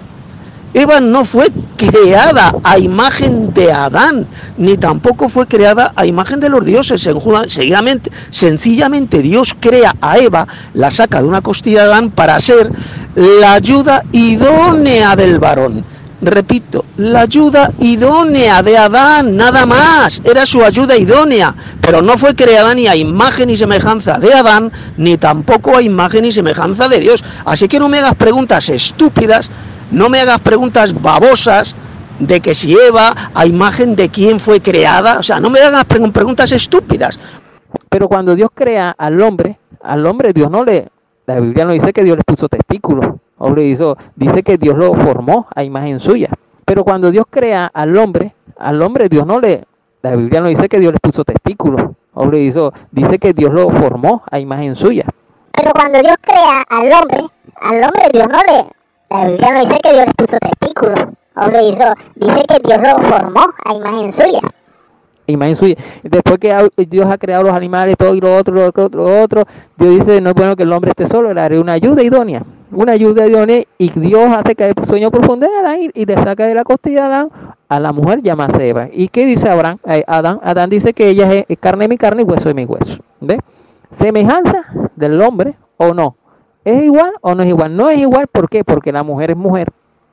Eva no fue creada a imagen de Adán, ni tampoco fue creada a imagen de los dioses. Seguidamente, sencillamente Dios crea a Eva, la saca de una costilla de Adán para ser la ayuda idónea del varón. Repito, la ayuda idónea de Adán, nada más, era su ayuda idónea, pero no fue creada ni a imagen y semejanza de Adán, ni tampoco a imagen y semejanza de Dios. Así que no me hagas preguntas estúpidas, no me hagas preguntas babosas de que si Eva a imagen de quién fue creada, o sea, no me hagas preguntas estúpidas. Pero cuando Dios crea al hombre, al hombre Dios no le, la Biblia no dice que Dios le puso testículos, hombre hizo, dice que Dios lo formó a imagen suya. Pero cuando Dios crea al hombre, al hombre Dios no le, la Biblia no dice que Dios le puso testículos, hombre hizo, dice que Dios lo formó a imagen suya. Pero cuando Dios crea al hombre, al hombre Dios no le, la Biblia no dice que Dios le puso testículos, hombre hizo, dice que Dios lo formó a imagen suya. Imagen suya. Después que Dios ha creado los animales, todo y lo otro, lo otro, lo otro, Dios dice, no es bueno que el hombre esté solo, le haré una ayuda idónea, una ayuda idónea, y Dios hace que el sueño profundo de Adán y, y le saca de la costilla de Adán a la mujer llamada Eva. ¿Y qué dice Abraham? Eh, Adán, Adán dice que ella es, es carne de mi carne y hueso de mi hueso. ¿Ves? Semejanza del hombre o no. ¿Es igual o no es igual? No es igual, ¿por qué? Porque la mujer es mujer.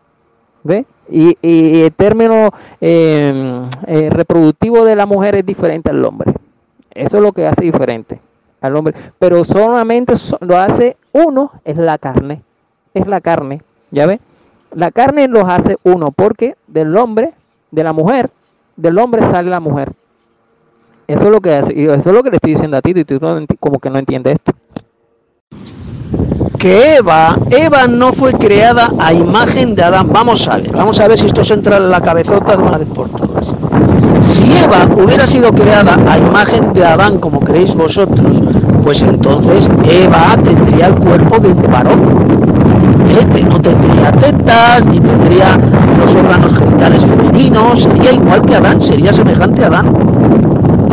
¿Ves? Y, y, y el término eh, eh, reproductivo de la mujer es diferente al hombre. Eso es lo que hace diferente al hombre. Pero solamente lo hace uno, es la carne. Es la carne, ¿ya ves? La carne los hace uno, porque del hombre, de la mujer, del hombre sale la mujer. Eso es lo que hace, y eso es lo que le estoy diciendo a ti, y tú no, como que no entiendes esto. Que Eva, Eva no fue creada a imagen de Adán. Vamos a ver, vamos a ver si esto se entra en la cabezota de una vez por todas. Si Eva hubiera sido creada a imagen de Adán, como creéis vosotros, pues entonces Eva tendría el cuerpo de un varón. ¿Eh? No tendría tetas, ni tendría los órganos genitales femeninos, sería igual que Adán, sería semejante a Adán.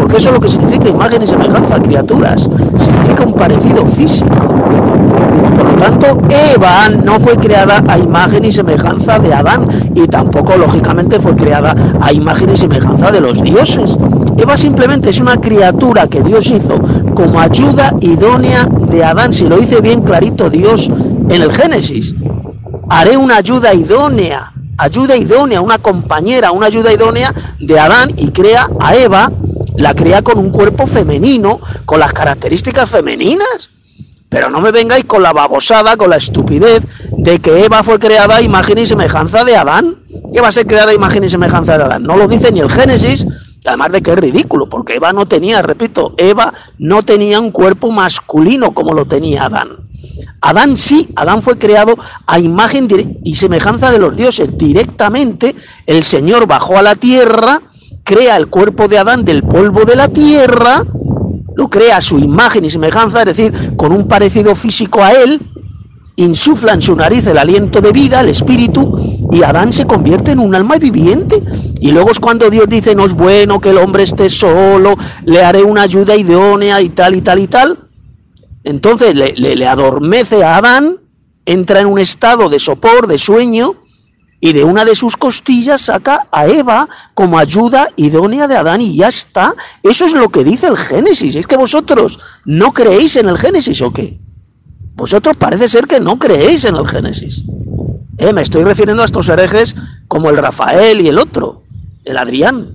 porque eso es lo que significa imagen y semejanza, criaturas. Significa un parecido físico. Por lo tanto, Eva no fue creada a imagen y semejanza de Adán, y tampoco, lógicamente, fue creada a imagen y semejanza de los dioses. Eva simplemente es una criatura que Dios hizo como ayuda idónea de Adán. Si lo dice bien clarito Dios en el Génesis: haré una ayuda idónea, ayuda idónea, una compañera, una ayuda idónea de Adán, y crea a Eva, la crea con un cuerpo femenino, con las características femeninas. Pero no me vengáis con la babosada, con la estupidez de que Eva fue creada a imagen y semejanza de Adán. ¿Qué va a ser creada a imagen y semejanza de Adán? No lo dice ni el Génesis, además de que es ridículo, porque Eva no tenía, repito, Eva no tenía un cuerpo masculino como lo tenía Adán. Adán sí, Adán fue creado a imagen y semejanza de los dioses. Directamente el Señor bajó a la tierra, crea el cuerpo de Adán del polvo de la tierra, lo crea a su imagen y semejanza, es decir, con un parecido físico a él, insufla en su nariz el aliento de vida, el espíritu, y Adán se convierte en un alma viviente. Y luego es cuando Dios dice: no es bueno que el hombre esté solo, le haré una ayuda idónea y tal y tal y tal. Entonces le, le, le adormece a Adán, entra en un estado de sopor, de sueño, y de una de sus costillas saca a Eva como ayuda idónea de Adán, y ya está. Eso es lo que dice el Génesis. ¿Es que vosotros no creéis en el Génesis o qué? Vosotros parece ser que no creéis en el Génesis. Eh, me estoy refiriendo a estos herejes como el Rafael y el otro, el Adrián.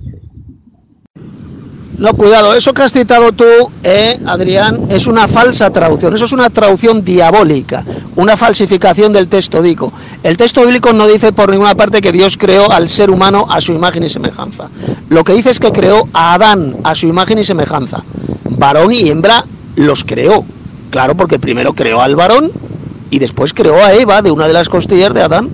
No, cuidado, eso que has citado tú, eh, Adrián, es una falsa traducción. Eso es una traducción diabólica, una falsificación del texto bíblico. El texto bíblico no dice por ninguna parte que Dios creó al ser humano a su imagen y semejanza. Lo que dice es que creó a Adán a su imagen y semejanza. Varón y hembra los creó. Claro, porque primero creó al varón y después creó a Eva de una de las costillas de Adán.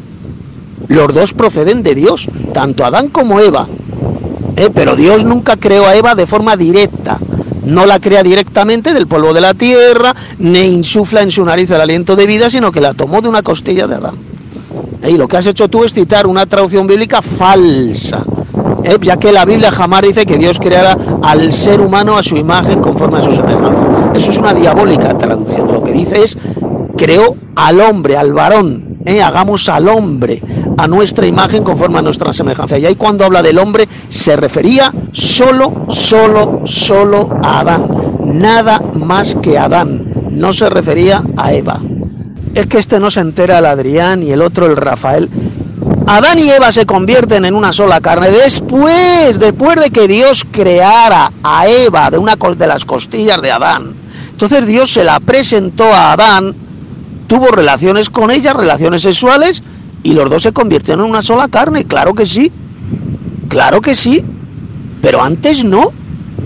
Los dos proceden de Dios, tanto Adán como Eva. Eh, pero Dios nunca creó a Eva de forma directa. No la crea directamente del polvo de la tierra, ni insufla en su nariz el aliento de vida, sino que la tomó de una costilla de Adán. Eh, y lo que has hecho tú es citar una traducción bíblica falsa, eh, ya que la Biblia jamás dice que Dios creara al ser humano a su imagen conforme a su semejanza. Eso es una diabólica traducción. Lo que dice es: creó al hombre, al varón, eh, hagamos al hombre a nuestra imagen conforme a nuestra semejanza. Y ahí, cuando habla del hombre, se refería solo, solo, solo a Adán, nada más que a Adán, no se refería a Eva. Es que este no se entera, el Adrián, y el otro, el Rafael. Adán y Eva se convierten en una sola carne después, después de que Dios creara a Eva de una de las costillas de Adán. Entonces Dios se la presentó a Adán, tuvo relaciones con ella, relaciones sexuales, y los dos se convirtieron en una sola carne. Claro que sí, claro que sí, pero antes no.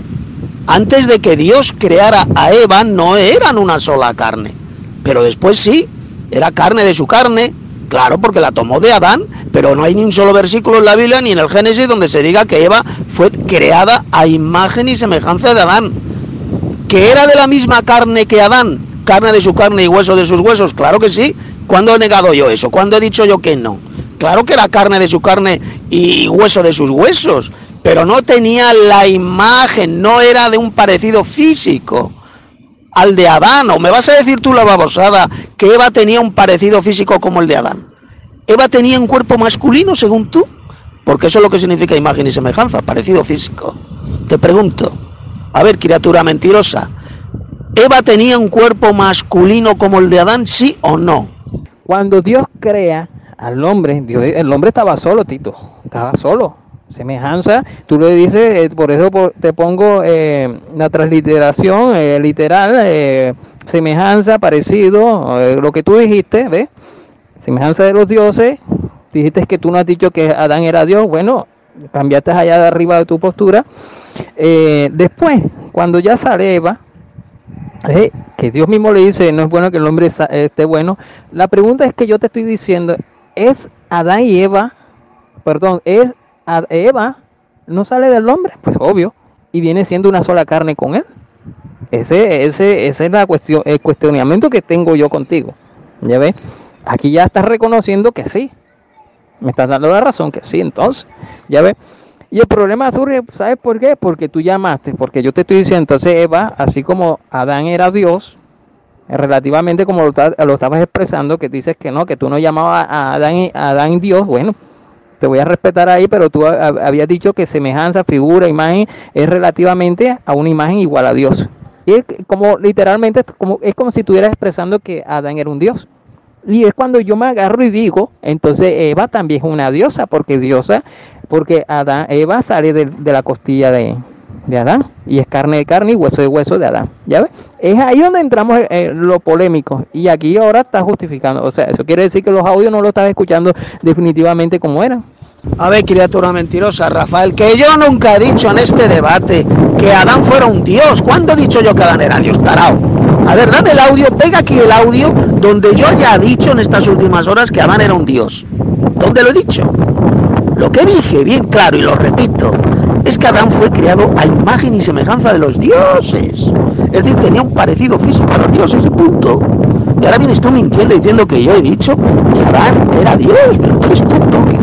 Antes de que Dios creara a Eva no eran una sola carne, pero después sí, era carne de su carne, claro, porque la tomó de Adán, pero no hay ni un solo versículo en la Biblia ni en el Génesis donde se diga que Eva fue creada a imagen y semejanza de Adán. ¿Que era de la misma carne que Adán? Carne de su carne y hueso de sus huesos, claro que sí. ¿Cuándo he negado yo eso? ¿Cuándo he dicho yo que no? Claro que era carne de su carne y hueso de sus huesos, pero no tenía la imagen, no era de un parecido físico al de Adán. ¿O me vas a decir tú, la babosada, que Eva tenía un parecido físico como el de Adán? Eva tenía un cuerpo masculino, según tú, porque eso es lo que significa imagen y semejanza, parecido físico. Te pregunto, a ver, criatura mentirosa, ¿Eva tenía un cuerpo masculino como el de Adán, sí o no? Cuando Dios crea al hombre, Dios, el hombre estaba solo, Tito, estaba solo. Semejanza, tú le dices, eh, por eso por, te pongo eh, la transliteración eh, literal, eh, semejanza, parecido, eh, lo que tú dijiste, ¿ves? Semejanza de los dioses, dijiste que tú no has dicho que Adán era Dios, bueno, cambiaste allá de arriba de tu postura. Eh, después, cuando ya sale Eva, eh, que Dios mismo le dice, no es bueno que el hombre esté bueno, la pregunta es que yo te estoy diciendo, ¿es Adán y Eva, perdón, es Eva, no sale del hombre? Pues obvio, y viene siendo una sola carne con él. Ese, ese, ese es la cuestión, el cuestionamiento que tengo yo contigo. ¿Ya ves? Aquí ya estás reconociendo que sí. Me estás dando la razón que sí, entonces. ¿Ya ves? Y el problema surge, ¿sabes por qué? Porque tú llamaste, porque yo te estoy diciendo, entonces Eva, así como Adán era Dios, relativamente como lo, lo estabas expresando, que dices que no, que tú no llamabas a Adán, a Adán Dios, bueno, te voy a respetar ahí, pero tú habías dicho que semejanza, figura, imagen, es relativamente a una imagen igual a Dios. Y es como literalmente, como, es como si estuvieras expresando que Adán era un Dios. Y es cuando yo me agarro y digo, entonces Eva también es una diosa, porque diosa, porque Adán, Eva sale de, de la costilla de, de Adán, y es carne de carne y hueso de hueso de Adán, ¿ya ves? Es ahí donde entramos en lo polémico, y aquí ahora está justificando, o sea, eso quiere decir que los audios no lo estás escuchando definitivamente como eran. A ver, criatura mentirosa, Rafael, que yo nunca he dicho en este debate que Adán fuera un dios. ¿Cuándo he dicho yo que Adán era dios, tarao? A ver, dame el audio, pega aquí el audio donde yo haya dicho en estas últimas horas que Adán era un dios. ¿Dónde lo he dicho? Lo que dije, bien claro, y lo repito, es que Adán fue creado a imagen y semejanza de los dioses. Es decir, tenía un parecido físico a los dioses, y punto. Y ahora vienes tú mintiendo diciendo que yo he dicho que Adán era dios, pero tú eres tonto, ¿qué?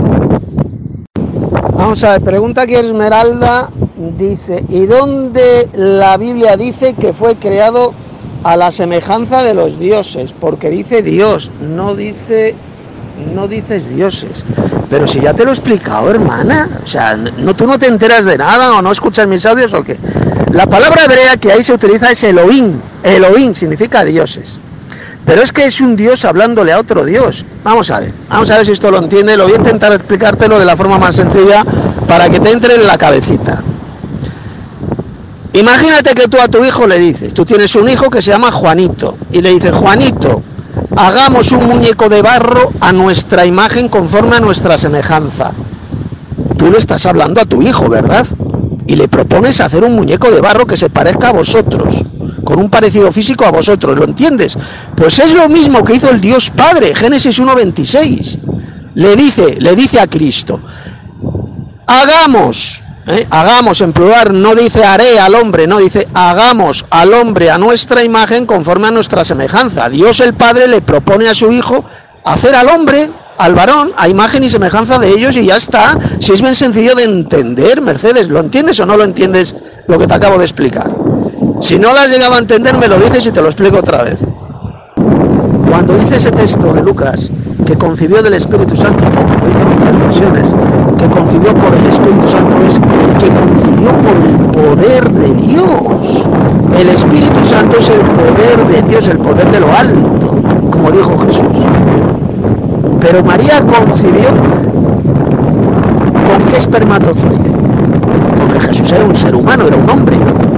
Vamos a ver, pregunta aquí Esmeralda, dice, ¿y dónde la Biblia dice que fue creado a la semejanza de los dioses? Porque dice Dios, no dice, no dices dioses. Pero si ya te lo he explicado, hermana, o sea, no, tú no te enteras de nada o no escuchas mis audios o qué. La palabra hebrea que ahí se utiliza es Elohim, Elohim significa dioses. Pero es que es un dios hablándole a otro dios. Vamos a ver, vamos a ver si esto lo entiende. Lo voy a intentar explicártelo de la forma más sencilla para que te entre en la cabecita. Imagínate que tú a tu hijo le dices, tú tienes un hijo que se llama Juanito, y le dices, Juanito, hagamos un muñeco de barro a nuestra imagen conforme a nuestra semejanza. Tú le estás hablando a tu hijo, ¿verdad? Y le propones hacer un muñeco de barro que se parezca a vosotros, con un parecido físico a vosotros, ¿lo entiendes? Pues es lo mismo que hizo el Dios Padre, Génesis uno veintiséis. Le dice, le dice a Cristo, hagamos, ¿eh? hagamos en plural, no dice haré al hombre, no, dice hagamos al hombre a nuestra imagen conforme a nuestra semejanza. Dios el Padre le propone a su hijo hacer al hombre, al varón, a imagen y semejanza de ellos, y ya está. Si es bien sencillo de entender, Mercedes, ¿lo entiendes o no lo entiendes lo que te acabo de explicar? Si no lo has llegado a entender, me lo dices y te lo explico otra vez. Cuando dice ese texto de Lucas, que concibió del Espíritu Santo, o como dicen otras versiones, que concibió por el Espíritu Santo, es que concibió por el poder de Dios. El Espíritu Santo es el poder de Dios, el poder de lo alto, como dijo Jesús. Pero María concibió ¿con qué espermatozoide? Porque Jesús era un ser humano, era un hombre.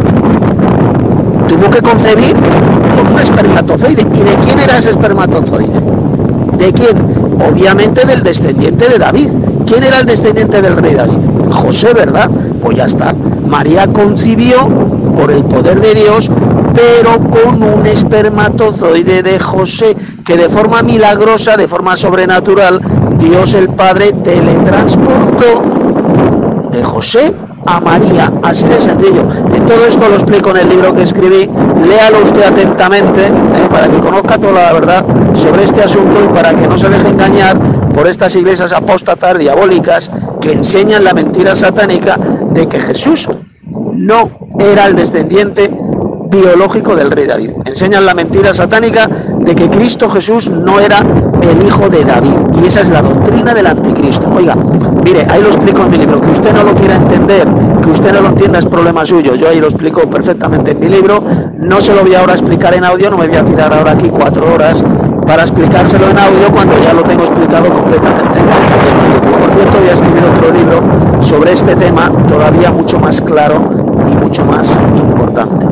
Tuvo que concebir con un espermatozoide. ¿Y de quién era ese espermatozoide? ¿De quién? Obviamente del descendiente de David. ¿Quién era el descendiente del rey David? José, ¿verdad? Pues ya está. María concibió por el poder de Dios, pero con un espermatozoide de José, que de forma milagrosa, de forma sobrenatural, Dios el Padre teletransportó de José a María, así de sencillo. Y todo esto lo explico en el libro que escribí, léalo usted atentamente, eh, para que conozca toda la verdad sobre este asunto y para que no se deje engañar por estas iglesias apóstatas diabólicas que enseñan la mentira satánica de que Jesús no era el descendiente biológico del rey David. Enseñan la mentira satánica de que Cristo Jesús no era el hijo de David, y esa es la doctrina del anticristo. Oiga, mire, ahí lo explico en mi libro. Que usted no lo quiera entender, que usted no lo entienda, es problema suyo. Yo ahí lo explico perfectamente en mi libro. No se lo voy ahora a explicar en audio, no me voy a tirar ahora aquí cuatro horas para explicárselo en audio cuando ya lo tengo explicado completamente. Por cierto, voy a escribir otro libro sobre este tema, todavía mucho más claro y mucho más importante.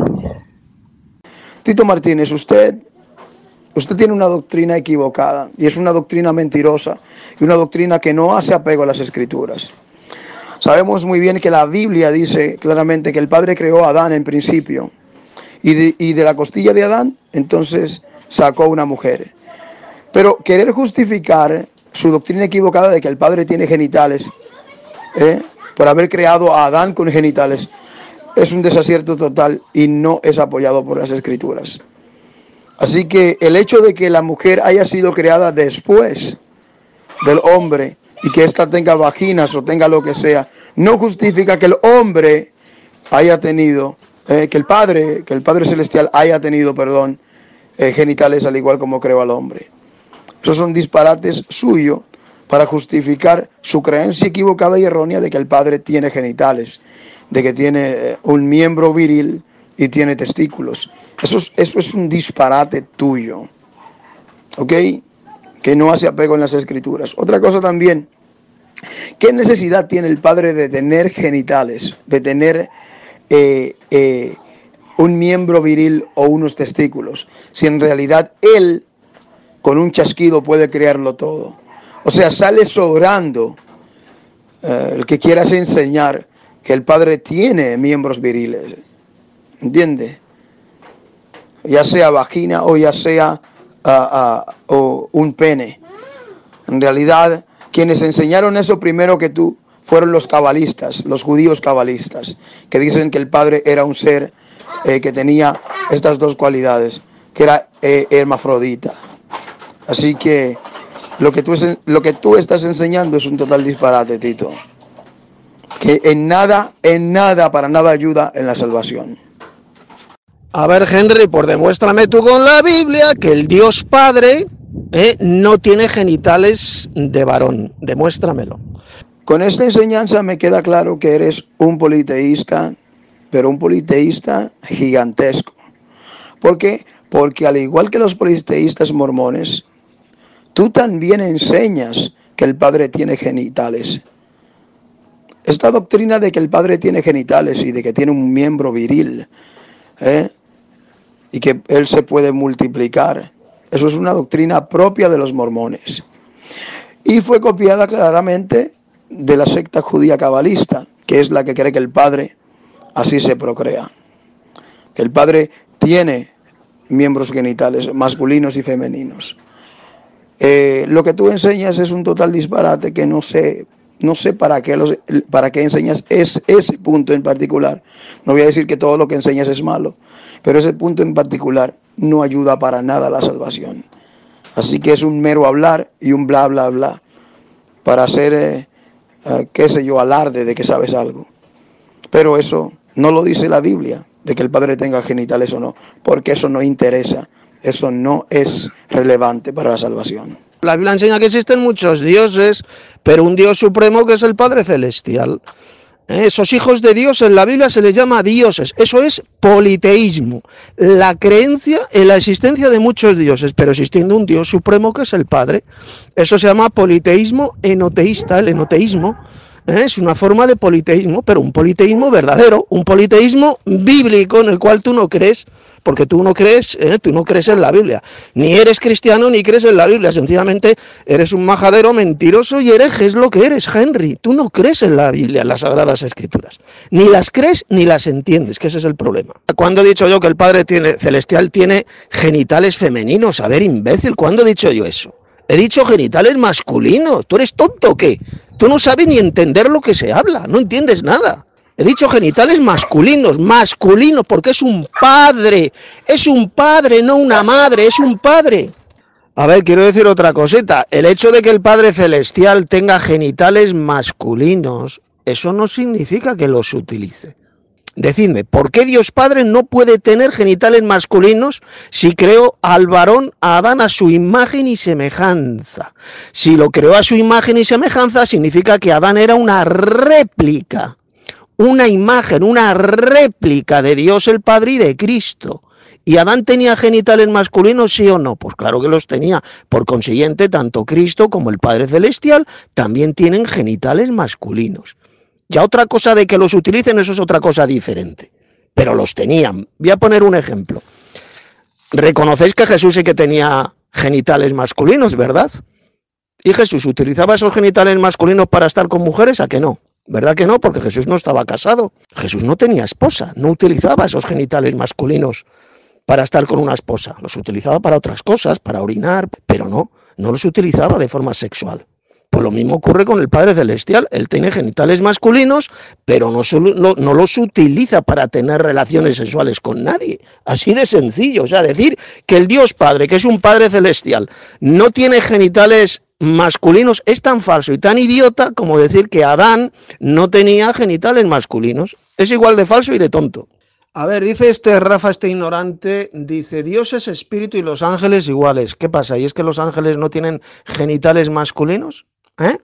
Tito Martínez, usted, usted tiene una doctrina equivocada, y es una doctrina mentirosa, y una doctrina que no hace apego a las Escrituras. Sabemos muy bien que la Biblia dice claramente que el Padre creó a Adán en principio, y de, y de la costilla de Adán, entonces sacó una mujer. Pero querer justificar su doctrina equivocada de que el Padre tiene genitales, ¿eh? por haber creado a Adán con genitales, es un desacierto total y no es apoyado por las Escrituras. Así que el hecho de que la mujer haya sido creada después del hombre y que ésta tenga vaginas o tenga lo que sea, no justifica que el hombre haya tenido, eh, que el Padre, que el Padre Celestial haya tenido, perdón, eh, genitales al igual como creó al hombre. Esos son disparates suyos para justificar su creencia equivocada y errónea de que el Padre tiene genitales, de que tiene eh, un miembro viril y tiene testículos. Eso es, eso es un disparate tuyo, ¿ok? Que no hace apego en las Escrituras. Otra cosa también, ¿qué necesidad tiene el Padre de tener genitales, de tener eh, eh, un miembro viril o unos testículos, si en realidad Él con un chasquido puede crearlo todo? O sea, sale sobrando eh, el que quieras enseñar que el Padre tiene miembros viriles, ¿entiende? Ya sea vagina o ya sea uh, uh, o un pene. En realidad, quienes enseñaron eso primero que tú fueron los cabalistas, los judíos cabalistas, que dicen que el Padre era un ser eh, que tenía estas dos cualidades, que era eh, hermafrodita. Así que lo que, tú es, lo que tú estás enseñando es un total disparate, Tito, que en nada, en nada, para nada ayuda en la salvación. A ver, Henry, pues demuéstrame tú con la Biblia que el Dios Padre eh, no tiene genitales de varón. Demuéstramelo. Con esta enseñanza me queda claro que eres un politeísta, pero un politeísta gigantesco. ¿Por qué? Porque al igual que los politeístas mormones, tú también enseñas que el Padre tiene genitales. Esta doctrina de que el Padre tiene genitales y de que tiene un miembro viril, ¿eh? y que Él se puede multiplicar, eso es una doctrina propia de los mormones. Y fue copiada claramente de la secta judía cabalista, que es la que cree que el Padre así se procrea. Que el Padre tiene miembros genitales masculinos y femeninos. Eh, lo que tú enseñas es un total disparate que no sé, no sé para qué, los, para qué enseñas es, ese punto en particular. No voy a decir que todo lo que enseñas es malo, pero ese punto en particular no ayuda para nada a la salvación. Así que es un mero hablar y un bla bla bla para hacer, eh, eh, qué sé yo, alarde de que sabes algo. Pero eso no lo dice la Biblia, de que el Padre tenga genitales o no, porque eso no interesa. Eso no es relevante para la salvación. La Biblia enseña que existen muchos dioses, pero un Dios supremo que es el Padre Celestial. ¿Eh? Esos hijos de Dios en la Biblia se les llama dioses. Eso es politeísmo. La creencia en la existencia de muchos dioses, pero existiendo un Dios supremo que es el Padre. Eso se llama politeísmo enoteísta, el enoteísmo. ¿Eh? Es una forma de politeísmo, pero un politeísmo verdadero, un politeísmo bíblico en el cual tú no crees, porque tú no crees, ¿eh? tú no crees en la Biblia, ni eres cristiano ni crees en la Biblia, sencillamente eres un majadero mentiroso y hereje, es lo que eres, Henry. Tú no crees en la Biblia, en las Sagradas Escrituras, ni las crees ni las entiendes, que ese es el problema. ¿Cuándo he dicho yo que el Padre tiene, Celestial tiene genitales femeninos? A ver, imbécil, ¿cuándo he dicho yo eso? He dicho genitales masculinos. ¿Tú eres tonto o qué? Tú no sabes ni entender lo que se habla, no entiendes nada. He dicho genitales masculinos, masculinos, porque es un padre, es un padre, no una madre, es un padre. A ver, quiero decir otra cosita. El hecho de que el Padre Celestial tenga genitales masculinos, eso no significa que los utilice. Decidme, ¿por qué Dios Padre no puede tener genitales masculinos si creó al varón, a Adán, a su imagen y semejanza? Si lo creó a su imagen y semejanza, significa que Adán era una réplica, una imagen, una réplica de Dios el Padre y de Cristo. ¿Y Adán tenía genitales masculinos, sí o no? Pues claro que los tenía. Por consiguiente, tanto Cristo como el Padre Celestial también tienen genitales masculinos. Ya otra cosa de que los utilicen, eso es otra cosa diferente. Pero los tenían. Voy a poner un ejemplo. Reconocéis que Jesús sí que tenía genitales masculinos, ¿verdad? Y Jesús utilizaba esos genitales masculinos para estar con mujeres, ¿a que no? ¿Verdad que no? Porque Jesús no estaba casado. Jesús no tenía esposa, no utilizaba esos genitales masculinos para estar con una esposa. Los utilizaba para otras cosas, para orinar, pero no, no los utilizaba de forma sexual. Pues lo mismo ocurre con el Padre Celestial. Él tiene genitales masculinos, pero no, solo, no, no los utiliza para tener relaciones sexuales con nadie. Así de sencillo. O sea, decir que el Dios Padre, que es un Padre Celestial, no tiene genitales masculinos es tan falso y tan idiota como decir que Adán no tenía genitales masculinos. Es igual de falso y de tonto. A ver, dice este Rafa, este ignorante, dice, Dios es espíritu y los ángeles iguales. ¿Qué pasa? ¿Y es que los ángeles no tienen genitales masculinos? ¿Eh?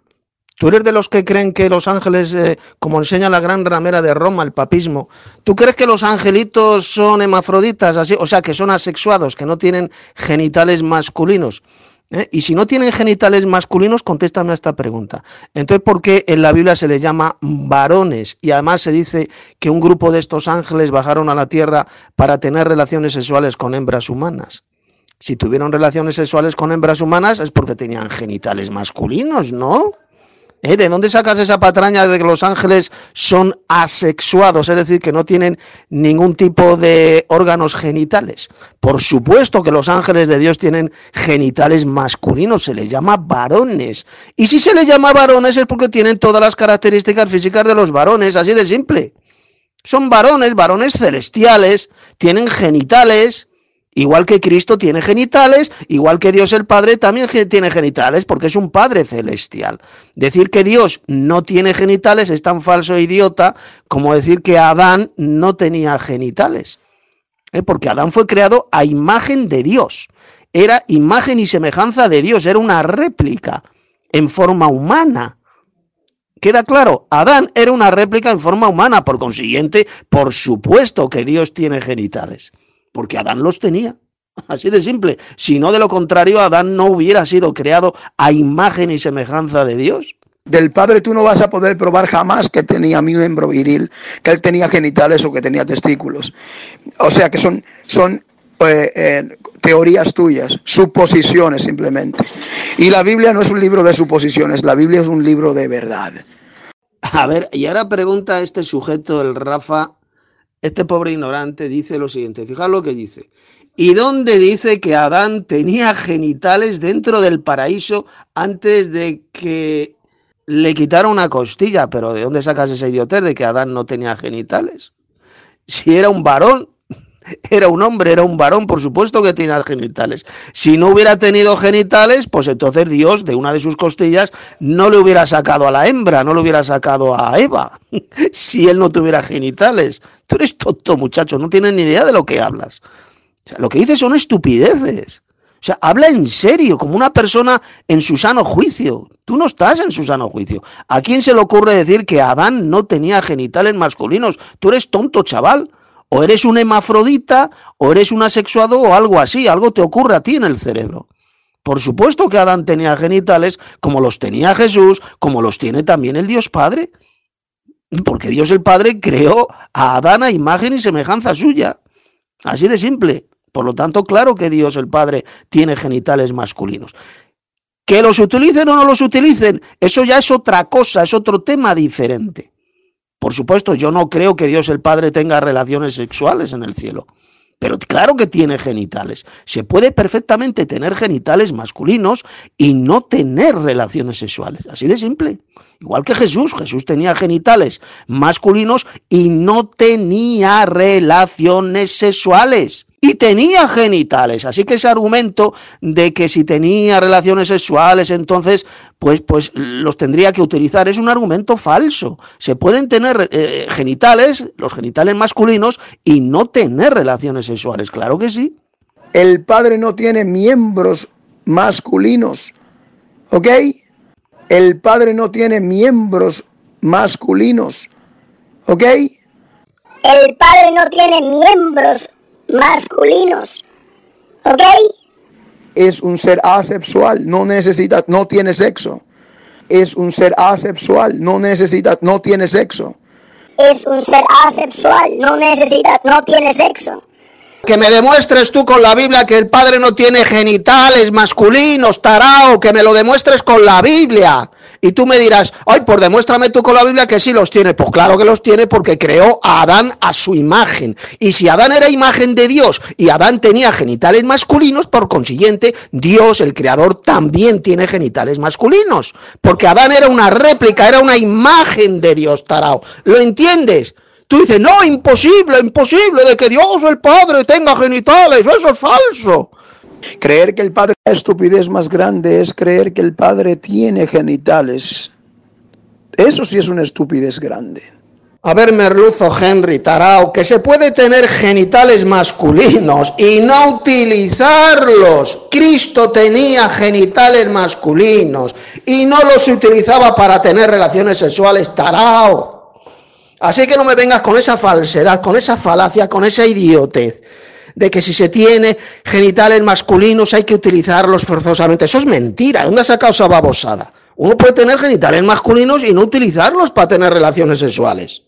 ¿Tú eres de los que creen que los ángeles, eh, como enseña la gran ramera de Roma, el papismo, ¿tú crees que los angelitos son hermafroditas, así? O sea, que son asexuados, que no tienen genitales masculinos? ¿Eh? Y si no tienen genitales masculinos, contéstame a esta pregunta. Entonces, ¿por qué en la Biblia se les llama varones? Y además se dice que un grupo de estos ángeles bajaron a la tierra para tener relaciones sexuales con hembras humanas. Si tuvieron relaciones sexuales con hembras humanas es porque tenían genitales masculinos, ¿no? ¿Eh? ¿De dónde sacas esa patraña de que los ángeles son asexuados? Es decir, que no tienen ningún tipo de órganos genitales. Por supuesto que los ángeles de Dios tienen genitales masculinos, se les llama varones. Y si se les llama varones es porque tienen todas las características físicas de los varones, así de simple. Son varones, varones celestiales, tienen genitales. Igual que Cristo tiene genitales, igual que Dios el Padre también tiene genitales, porque es un Padre celestial. Decir que Dios no tiene genitales es tan falso e idiota como decir que Adán no tenía genitales. ¿Eh? Porque Adán fue creado a imagen de Dios. Era imagen y semejanza de Dios, era una réplica en forma humana. ¿Queda claro? Adán era una réplica en forma humana, por consiguiente, por supuesto que Dios tiene genitales. Porque Adán los tenía, así de simple. Si no, de lo contrario, Adán no hubiera sido creado a imagen y semejanza de Dios. Del Padre tú no vas a poder probar jamás que tenía miembro viril, que él tenía genitales o que tenía testículos. O sea que son, son eh, eh, teorías tuyas, suposiciones simplemente. Y la Biblia no es un libro de suposiciones, la Biblia es un libro de verdad. A ver, y ahora pregunta este sujeto, el Rafa. Este pobre ignorante dice lo siguiente, fijad lo que dice. ¿Y dónde dice que Adán tenía genitales dentro del paraíso antes de que le quitara una costilla? Pero ¿de dónde sacas esa idiotez de que Adán no tenía genitales? Si era un varón, era un hombre, era un varón, por supuesto que tenía genitales. Si no hubiera tenido genitales, pues entonces Dios, de una de sus costillas, no le hubiera sacado a la hembra, no le hubiera sacado a Eva, si él no tuviera genitales. Tú eres tonto, muchacho, no tienes ni idea de lo que hablas. O sea, lo que dices son estupideces. O sea, habla en serio, como una persona en su sano juicio. Tú no estás en su sano juicio. ¿A quién se le ocurre decir que Adán no tenía genitales masculinos? Tú eres tonto, chaval. O eres un hermafrodita, o eres un asexuado, o algo así. Algo te ocurre a ti en el cerebro. Por supuesto que Adán tenía genitales, como los tenía Jesús, como los tiene también el Dios Padre. Porque Dios el Padre creó a Adán a imagen y semejanza suya. Así de simple. Por lo tanto, claro que Dios el Padre tiene genitales masculinos. Que los utilicen o no los utilicen, eso ya es otra cosa, es otro tema diferente. Por supuesto, yo no creo que Dios el Padre tenga relaciones sexuales en el cielo. Pero claro que tiene genitales. Se puede perfectamente tener genitales masculinos y no tener relaciones sexuales. Así de simple. Igual que Jesús. Jesús tenía genitales masculinos y no tenía relaciones sexuales. Y tenía genitales. Así que ese argumento de que si tenía relaciones sexuales, entonces pues, pues los tendría que utilizar, es un argumento falso. Se pueden tener eh, genitales, los genitales masculinos, y no tener relaciones sexuales. Claro que sí. El Padre no tiene miembros masculinos. ¿Ok? El Padre no tiene miembros masculinos. ¿Ok? El Padre no tiene miembros masculinos, ¿ok? Es un ser asexual, no necesita, no tiene sexo. Es un ser asexual, no necesita, no tiene sexo. Es un ser asexual, no necesita, no tiene sexo. Que me demuestres tú con la Biblia que el Padre no tiene genitales masculinos, tarao, que me lo demuestres con la Biblia. Y tú me dirás, ay, pues demuéstrame tú con la Biblia que sí los tiene. Pues claro que los tiene, porque creó a Adán a su imagen. Y si Adán era imagen de Dios y Adán tenía genitales masculinos, por consiguiente, Dios, el creador, también tiene genitales masculinos. Porque Adán era una réplica, era una imagen de Dios, tarao. ¿Lo entiendes? Tú dices, no, imposible, imposible de que Dios el Padre tenga genitales, eso es falso. Creer que el Padre, la estupidez más grande es creer que el Padre tiene genitales. Eso sí es una estupidez grande. A ver, merluzo, Henry, tarao, que se puede tener genitales masculinos y no utilizarlos. Cristo tenía genitales masculinos y no los utilizaba para tener relaciones sexuales, tarao. Así que no me vengas con esa falsedad, con esa falacia, con esa idiotez de que si se tiene genitales masculinos hay que utilizarlos forzosamente. Eso es mentira. ¿Dónde has sacado esa babosada? Uno puede tener genitales masculinos y no utilizarlos para tener relaciones sexuales.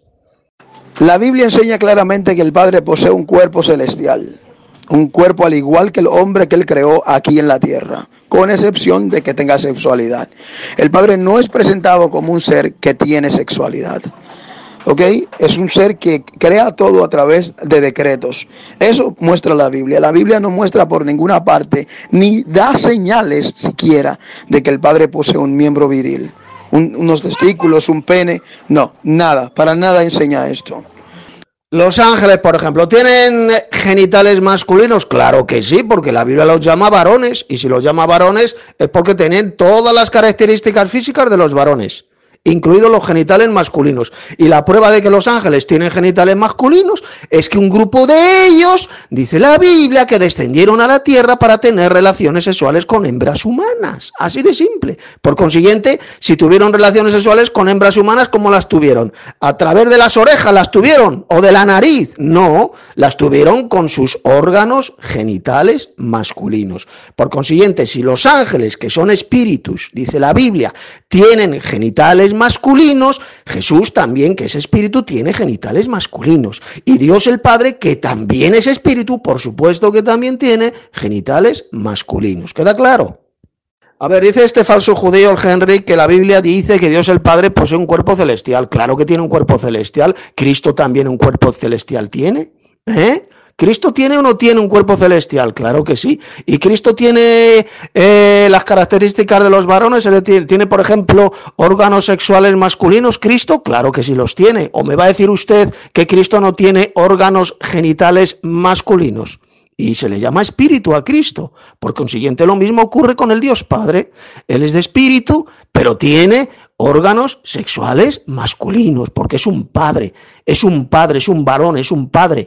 La Biblia enseña claramente que el Padre posee un cuerpo celestial, un cuerpo al igual que el hombre que Él creó aquí en la tierra, con excepción de que tenga sexualidad. El Padre no es presentado como un ser que tiene sexualidad. ¿Ok? Es un ser que crea todo a través de decretos. Eso muestra la Biblia. La Biblia no muestra por ninguna parte, ni da señales siquiera de que el Padre posee un miembro viril, un, unos testículos, un pene. No, nada, para nada enseña esto. Los ángeles, por ejemplo, ¿tienen genitales masculinos? Claro que sí, porque la Biblia los llama varones, y si los llama varones es porque tienen todas las características físicas de los varones, incluidos los genitales masculinos. Y la prueba de que los ángeles tienen genitales masculinos es que un grupo de ellos, dice la Biblia, que descendieron a la tierra para tener relaciones sexuales con hembras humanas. Así de simple. Por consiguiente, si tuvieron relaciones sexuales con hembras humanas, ¿cómo las tuvieron? ¿A través de las orejas las tuvieron? ¿O de la nariz? No, las tuvieron con sus órganos genitales masculinos. Por consiguiente, si los ángeles, que son espíritus, dice la Biblia, tienen genitales masculinos, Jesús también, que es espíritu, tiene genitales masculinos. Y Dios el Padre, que también es espíritu, por supuesto que también tiene genitales masculinos. ¿Queda claro? A ver, dice este falso judío, el Henry, que la Biblia dice que Dios el Padre posee un cuerpo celestial. Claro que tiene un cuerpo celestial. ¿Cristo también un cuerpo celestial tiene? ¿Eh? ¿Cristo tiene o no tiene un cuerpo celestial? Claro que sí. ¿Y Cristo tiene eh, las características de los varones? ¿Tiene, por ejemplo, órganos sexuales masculinos? ¿Cristo? Claro que sí los tiene. ¿O me va a decir usted que Cristo no tiene órganos genitales masculinos? Y se le llama espíritu a Cristo. Por consiguiente, lo mismo ocurre con el Dios Padre. Él es de espíritu, pero tiene órganos sexuales masculinos, porque es un padre, es un padre, es un varón, es un padre.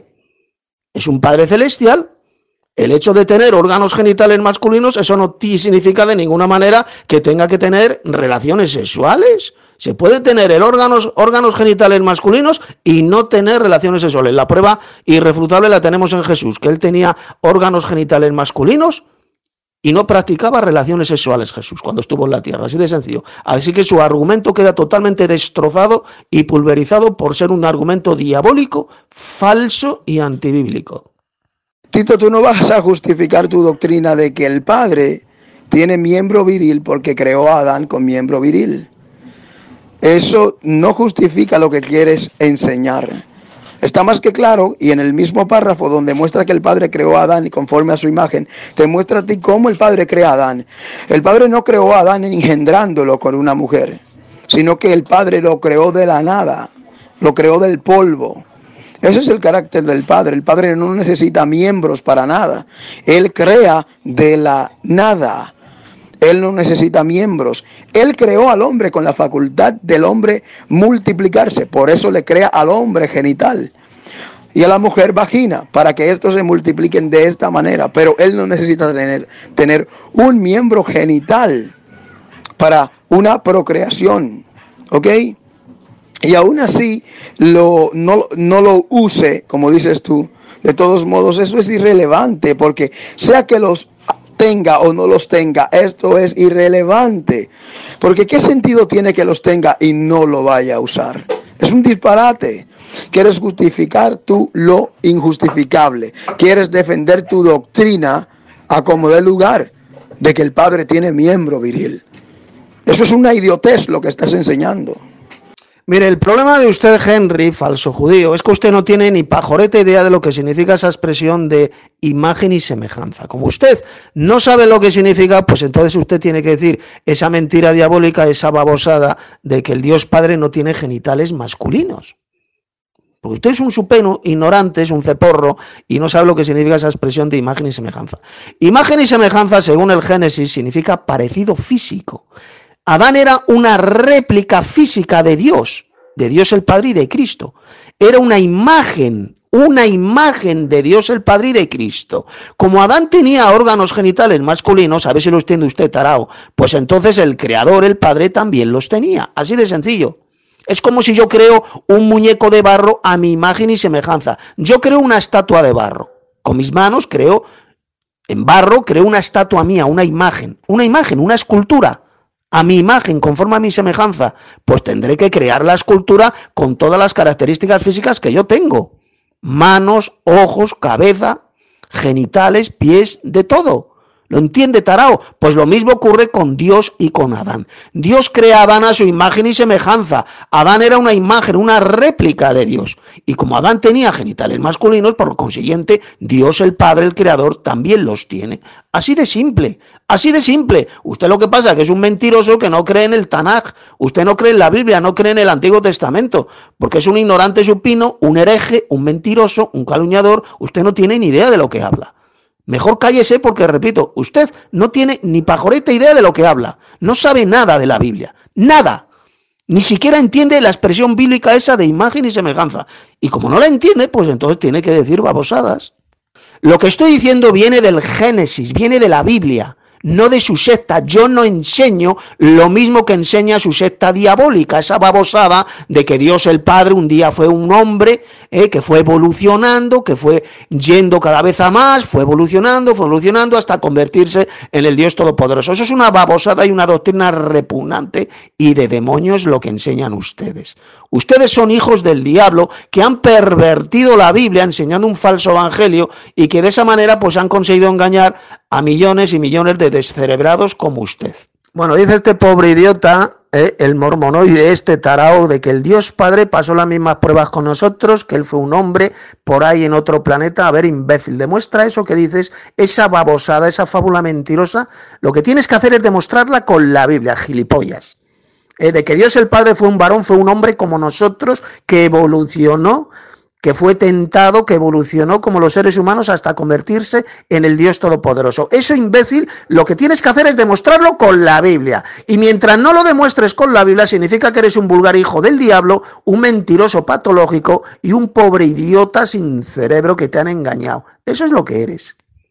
Es un Padre celestial. El hecho de tener órganos genitales masculinos, eso no significa de ninguna manera que tenga que tener relaciones sexuales. Se puede tener el órganos, órganos genitales masculinos y no tener relaciones sexuales. La prueba irrefutable la tenemos en Jesús, que Él tenía órganos genitales masculinos y no practicaba relaciones sexuales, Jesús, cuando estuvo en la tierra. Así de sencillo. Así que su argumento queda totalmente destrozado y pulverizado por ser un argumento diabólico, falso y antibíblico. Tito, tú no vas a justificar tu doctrina de que el Padre tiene miembro viril porque creó a Adán con miembro viril. Eso no justifica lo que quieres enseñar. Está más que claro, y en el mismo párrafo donde muestra que el Padre creó a Adán y conforme a su imagen, te muestra a ti cómo el Padre crea a Adán. El Padre no creó a Adán engendrándolo con una mujer, sino que el Padre lo creó de la nada, lo creó del polvo. Ese es el carácter del Padre. El Padre no necesita miembros para nada. Él crea de la nada. Él no necesita miembros. Él creó al hombre con la facultad del hombre multiplicarse. Por eso le crea al hombre genital y a la mujer vagina, para que estos se multipliquen de esta manera. Pero él no necesita tener, tener un miembro genital para una procreación. ¿Ok? Y aún así lo, no, no lo use, como dices tú. De todos modos, eso es irrelevante, porque sea que los tenga o no los tenga, esto es irrelevante. Porque ¿qué sentido tiene que los tenga y no lo vaya a usar? Es un disparate. Quieres justificar tú lo injustificable. Quieres defender tu doctrina a como dé lugar de que el Padre tiene miembro viril. Eso es una idiotez lo que estás enseñando. Mire, el problema de usted, Henry, falso judío, es que usted no tiene ni pajoreta idea de lo que significa esa expresión de imagen y semejanza. Como usted no sabe lo que significa, pues entonces usted tiene que decir esa mentira diabólica, esa babosada de que el Dios Padre no tiene genitales masculinos. Porque usted es un supeno, ignorante, es un ceporro y no sabe lo que significa esa expresión de imagen y semejanza. Imagen y semejanza, según el Génesis, significa parecido físico. Adán era una réplica física de Dios, de Dios el Padre y de Cristo. Era una imagen, una imagen de Dios el Padre y de Cristo. Como Adán tenía órganos genitales masculinos, a ver si los tiene usted, tarao, pues entonces el Creador, el Padre, también los tenía. Así de sencillo. Es como si yo creo un muñeco de barro a mi imagen y semejanza. Yo creo una estatua de barro. Con mis manos creo, en barro, creo una estatua mía, una imagen. Una imagen, una escultura. A mi imagen, conforme a mi semejanza, pues tendré que crear la escultura con todas las características físicas que yo tengo. Manos, ojos, cabeza, genitales, pies, de todo. ¿Lo entiende, tarao? Pues lo mismo ocurre con Dios y con Adán. Dios crea a Adán a su imagen y semejanza. Adán era una imagen, una réplica de Dios. Y como Adán tenía genitales masculinos, por consiguiente, Dios el Padre, el Creador, también los tiene. Así de simple, así de simple. Usted lo que pasa es que es un mentiroso que no cree en el Tanaj. Usted no cree en la Biblia, no cree en el Antiguo Testamento. Porque es un ignorante supino, un hereje, un mentiroso, un calumniador. Usted no tiene ni idea de lo que habla. Mejor cállese porque, repito, usted no tiene ni pajoreta idea de lo que habla. No sabe nada de la Biblia. Nada. Ni siquiera entiende la expresión bíblica esa de imagen y semejanza. Y como no la entiende, pues entonces tiene que decir babosadas. Lo que estoy diciendo viene del Génesis, viene de la Biblia, no de su secta. Yo no enseño lo mismo que enseña su secta diabólica, esa babosada de que Dios el Padre un día fue un hombre eh, que fue evolucionando, que fue yendo cada vez a más, fue evolucionando, fue evolucionando hasta convertirse en el Dios Todopoderoso. Eso es una babosada y una doctrina repugnante y de demonios lo que enseñan ustedes. Ustedes son hijos del diablo que han pervertido la Biblia enseñando un falso evangelio y que de esa manera pues han conseguido engañar a millones y millones de descerebrados como usted. Bueno, dice este pobre idiota, eh, el mormonoide, este tarao, de que el Dios Padre pasó las mismas pruebas con nosotros, que él fue un hombre por ahí en otro planeta. A ver, imbécil, demuestra eso que dices, esa babosada, esa fábula mentirosa. Lo que tienes que hacer es demostrarla con la Biblia, gilipollas. Eh, de que Dios el Padre fue un varón, fue un hombre como nosotros, que evolucionó, que fue tentado, que evolucionó como los seres humanos hasta convertirse en el Dios Todopoderoso. Eso, imbécil, lo que tienes que hacer es demostrarlo con la Biblia. Y mientras no lo demuestres con la Biblia, significa que eres un vulgar hijo del diablo, un mentiroso patológico y un pobre idiota sin cerebro que te han engañado. Eso es lo que eres.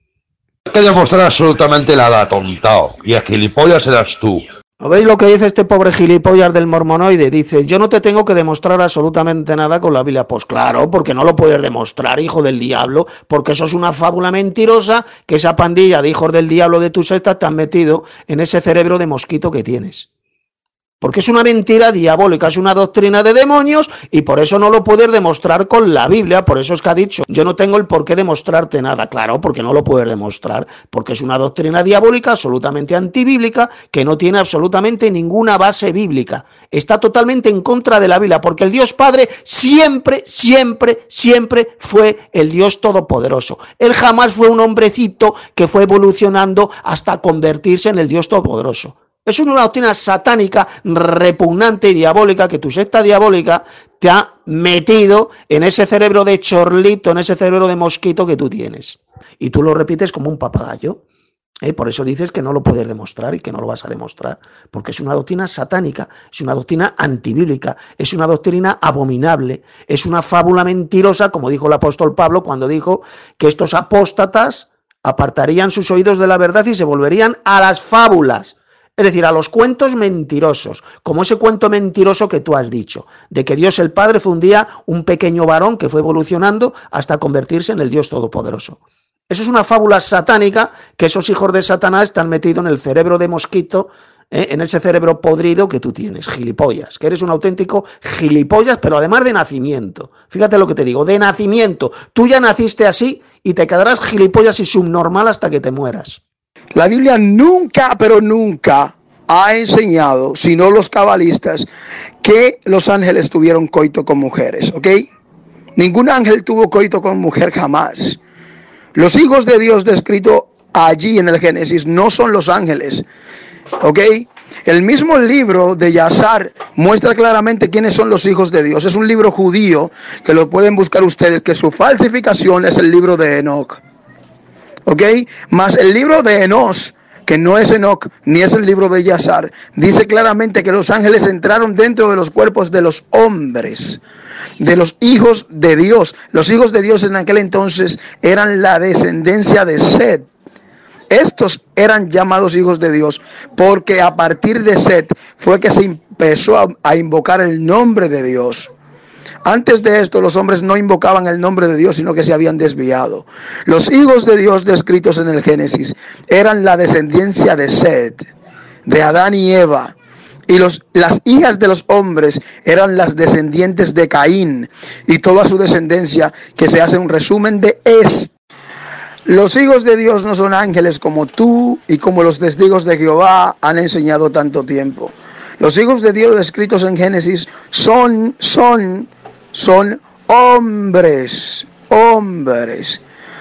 Hay que demostrar absolutamente nada, tontao. Y a gilipollas eras tú. ¿No veis lo que dice este pobre gilipollas del mormonoide? Dice, yo no te tengo que demostrar absolutamente nada con la Biblia. Pues claro, porque no lo puedes demostrar, hijo del diablo, porque eso es una fábula mentirosa que esa pandilla de hijos del diablo de tu secta te han metido en ese cerebro de mosquito que tienes. Porque es una mentira diabólica, es una doctrina de demonios y por eso no lo puedes demostrar con la Biblia. Por eso es que ha dicho, yo no tengo el por qué demostrarte nada. Claro, porque no lo puedes demostrar, porque es una doctrina diabólica absolutamente antibíblica que no tiene absolutamente ninguna base bíblica. Está totalmente en contra de la Biblia, porque el Dios Padre siempre, siempre, siempre fue el Dios Todopoderoso. Él jamás fue un hombrecito que fue evolucionando hasta convertirse en el Dios Todopoderoso. Es una doctrina satánica, repugnante y diabólica que tu secta diabólica te ha metido en ese cerebro de chorlito, en ese cerebro de mosquito que tú tienes. Y tú lo repites como un papagayo. ¿Eh? Por eso dices que no lo puedes demostrar y que no lo vas a demostrar. Porque es una doctrina satánica, es una doctrina antibíblica, es una doctrina abominable, es una fábula mentirosa, como dijo el apóstol Pablo cuando dijo que estos apóstatas apartarían sus oídos de la verdad y se volverían a las fábulas. Es decir, a los cuentos mentirosos, como ese cuento mentiroso que tú has dicho, de que Dios el Padre fue un día un pequeño varón que fue evolucionando hasta convertirse en el Dios Todopoderoso. Eso es una fábula satánica que esos hijos de Satanás están metidos en el cerebro de mosquito, eh, en ese cerebro podrido que tú tienes, gilipollas, que eres un auténtico gilipollas, pero además de nacimiento. Fíjate lo que te digo, de nacimiento. Tú ya naciste así y te quedarás gilipollas y subnormal hasta que te mueras. La Biblia nunca, pero nunca ha enseñado, sino los cabalistas, que los ángeles tuvieron coito con mujeres, ¿ok? Ningún ángel tuvo coito con mujer jamás. Los hijos de Dios descritos allí en el Génesis no son los ángeles, ¿ok? El mismo libro de Yazar muestra claramente quiénes son los hijos de Dios. Es un libro judío que lo pueden buscar ustedes, que su falsificación es el libro de Enoch, ¿ok? Más el libro de Enos, que no es Enoch ni es el libro de Yazar, dice claramente que los ángeles entraron dentro de los cuerpos de los hombres, de los hijos de Dios. Los hijos de Dios en aquel entonces eran la descendencia de Set. Estos eran llamados hijos de Dios porque a partir de Set fue que se empezó a, a invocar el nombre de Dios. Antes de esto los hombres no invocaban el nombre de Dios, sino que se habían desviado. Los hijos de Dios descritos en el Génesis eran la descendencia de Set, de Adán y Eva. Y los, las hijas de los hombres eran las descendientes de Caín y toda su descendencia, que se hace un resumen de esto. Los hijos de Dios no son ángeles como tú y como los testigos de Jehová han enseñado tanto tiempo. Los hijos de Dios descritos en Génesis son, son, son hombres, hombres,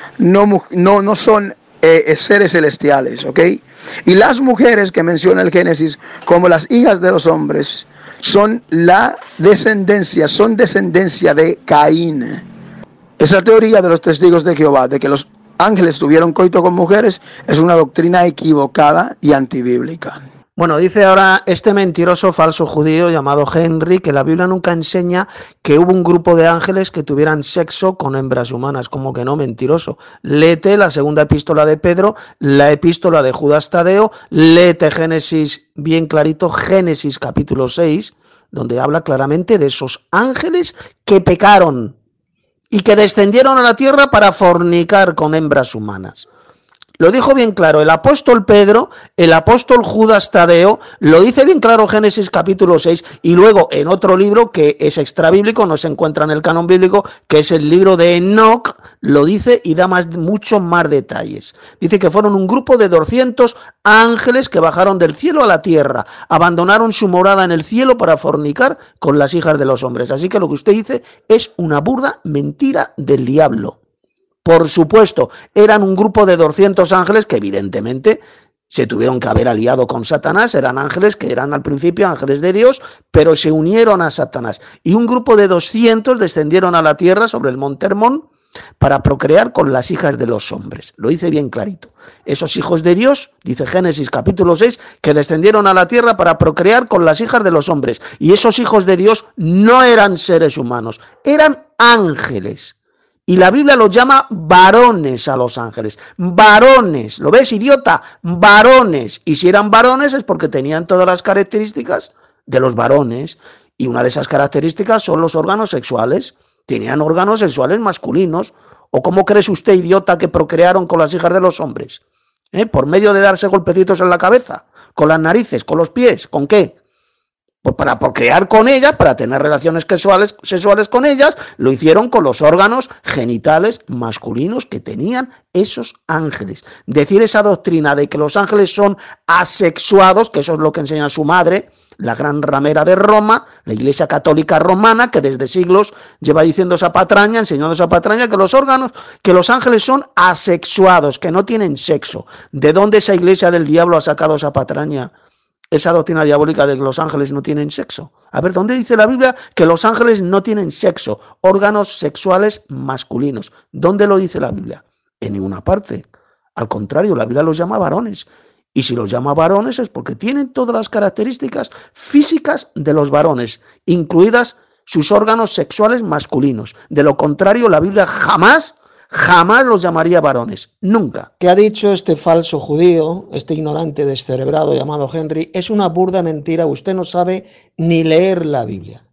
no, no, no son eh, seres celestiales, ¿ok? Y las mujeres que menciona el Génesis como las hijas de los hombres son la descendencia, son descendencia de Caín. Esa teoría de los testigos de Jehová, de que los ángeles tuvieron coito con mujeres, es una doctrina equivocada y antibíblica. Bueno, dice ahora este mentiroso falso judío llamado Henry que la Biblia nunca enseña que hubo un grupo de ángeles que tuvieran sexo con hembras humanas. Como que no, mentiroso. Léete la segunda epístola de Pedro, la epístola de Judas Tadeo, léete Génesis bien clarito, Génesis capítulo seis, donde habla claramente de esos ángeles que pecaron y que descendieron a la tierra para fornicar con hembras humanas. Lo dijo bien claro el apóstol Pedro, el apóstol Judas Tadeo, lo dice bien claro Génesis capítulo seis, y luego en otro libro que es extrabíblico, no se encuentra en el canon bíblico, que es el libro de Enoch, lo dice y da más, mucho más detalles. Dice que fueron un grupo de doscientos ángeles que bajaron del cielo a la tierra, abandonaron su morada en el cielo para fornicar con las hijas de los hombres. Así que lo que usted dice es una burda mentira del diablo. Por supuesto, eran un grupo de doscientos ángeles que evidentemente se tuvieron que haber aliado con Satanás. Eran ángeles que eran al principio ángeles de Dios, pero se unieron a Satanás. Y un grupo de doscientos descendieron a la tierra sobre el monte Hermón para procrear con las hijas de los hombres. Lo dice bien clarito. Esos hijos de Dios, dice Génesis capítulo seis, que descendieron a la tierra para procrear con las hijas de los hombres. Y esos hijos de Dios no eran seres humanos, eran ángeles. Y la Biblia los llama varones a los ángeles. Varones. ¿Lo ves, idiota? Varones. Y si eran varones es porque tenían todas las características de los varones. Y una de esas características son los órganos sexuales. Tenían órganos sexuales masculinos. ¿O cómo crees usted, idiota, que procrearon con las hijas de los hombres? ¿Eh? ¿Por medio de darse golpecitos en la cabeza? ¿Con las narices? ¿Con los pies? ¿Con qué? Pues para procrear con ellas, para tener relaciones sexuales, sexuales con ellas, lo hicieron con los órganos genitales masculinos que tenían esos ángeles. Decir esa doctrina de que los ángeles son asexuados, que eso es lo que enseña su madre, la gran ramera de Roma, la Iglesia Católica Romana, que desde siglos lleva diciendo esa patraña, enseñando esa patraña, que los órganos, que los ángeles son asexuados, que no tienen sexo. ¿De dónde esa Iglesia del diablo ha sacado esa patraña? Esa doctrina diabólica de que los ángeles no tienen sexo. A ver, ¿dónde dice la Biblia que los ángeles no tienen sexo? Órganos sexuales masculinos. ¿Dónde lo dice la Biblia? En ninguna parte. Al contrario, la Biblia los llama varones. Y si los llama varones es porque tienen todas las características físicas de los varones, incluidas sus órganos sexuales masculinos. De lo contrario, la Biblia jamás... jamás los llamaría varones, nunca. ¿Qué ha dicho este falso judío, este ignorante descerebrado llamado Henry? Es una burda mentira, usted no sabe ni leer la Biblia.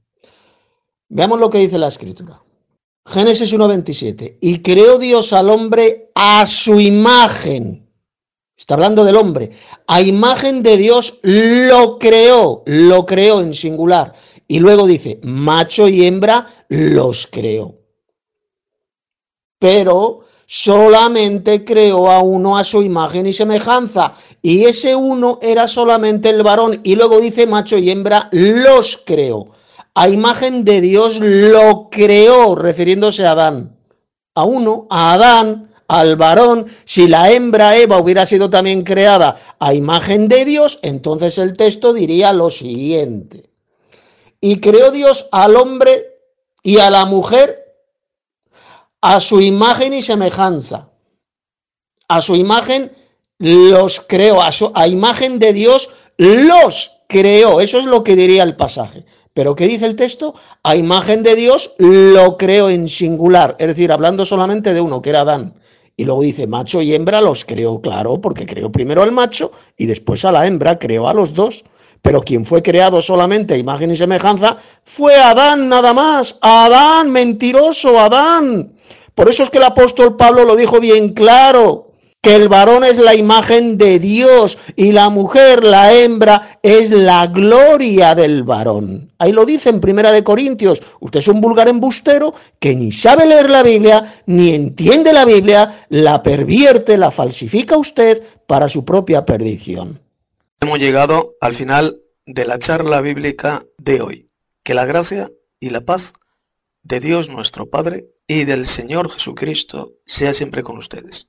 Veamos lo que dice la Escritura. Génesis uno veintisiete. Y creó Dios al hombre a su imagen. Está hablando del hombre. A imagen de Dios lo creó, lo creó en singular. Y luego dice, macho y hembra los creó. Pero solamente creó a uno a su imagen y semejanza, y ese uno era solamente el varón, y luego dice macho y hembra los creó. A imagen de Dios lo creó, refiriéndose a Adán. A uno, a Adán, al varón. Si la hembra Eva hubiera sido también creada a imagen de Dios, entonces el texto diría lo siguiente: y creó Dios al hombre y a la mujer a su imagen y semejanza. A su imagen los creó, a, su, a imagen de Dios los creó. Eso es lo que diría el pasaje. ¿Pero qué dice el texto? A imagen de Dios lo creó en singular, es decir, hablando solamente de uno, que era Adán. Y luego dice macho y hembra los creó, claro, porque creó primero al macho y después a la hembra, creó a los dos. Pero quien fue creado solamente a imagen y semejanza fue Adán, nada más. Adán, mentiroso, Adán. Por eso es que el apóstol Pablo lo dijo bien claro, que el varón es la imagen de Dios y la mujer, la hembra, es la gloria del varón. Ahí lo dice en Primera de Corintios. Usted es un vulgar embustero que ni sabe leer la Biblia, ni entiende la Biblia, la pervierte, la falsifica usted para su propia perdición. Hemos llegado al final de la charla bíblica de hoy. Que la gracia y la paz de Dios nuestro Padre y del Señor Jesucristo sea siempre con ustedes.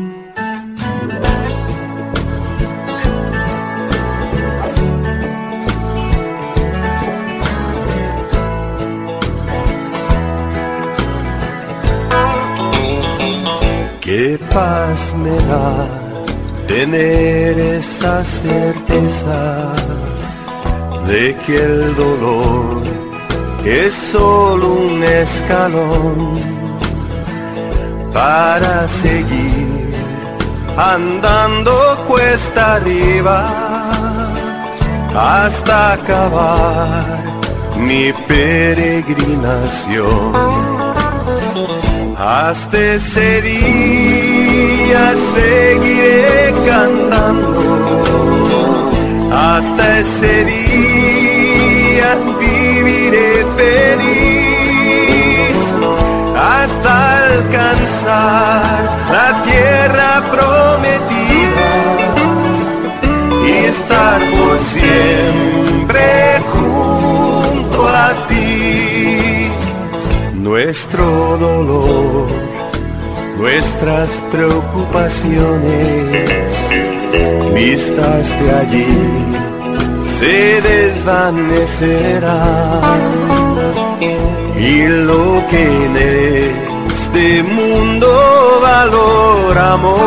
Qué paz me da tener esa certeza de que el dolor es solo un escalón para seguir andando cuesta arriba hasta acabar mi peregrinación. Hasta ese día seguiré cantando, hasta ese día viviré feliz, hasta alcanzar la tierra prometida y estar por siempre junto a ti. Nuestro dolor, nuestras preocupaciones, vistas de allí, se desvanecerán. Y lo que en este mundo valoramos,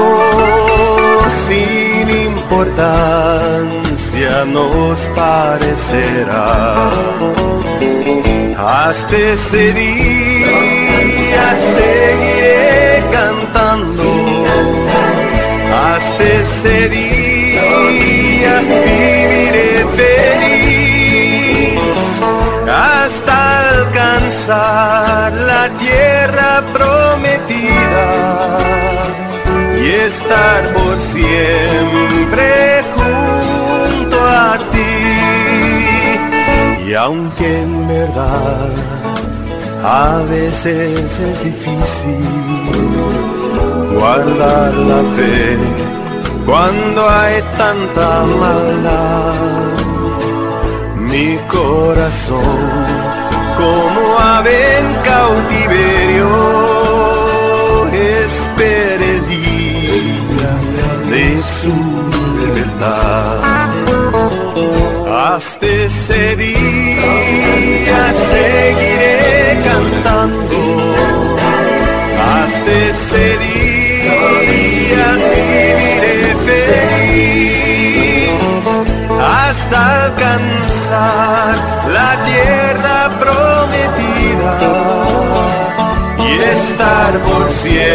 sin importancia nos parecerá. Hasta ese día seguiré cantando, hasta ese día viviré feliz, hasta alcanzar la tierra prometida y estar por siempre junto a ti. Y aunque en verdad a veces es difícil guardar la fe cuando hay tanta maldad, mi corazón como ave en cautiverio espera el día de su libertad. Hasta ese día seguiré cantando, hasta ese día viviré feliz, hasta alcanzar la tierra prometida y estar por siempre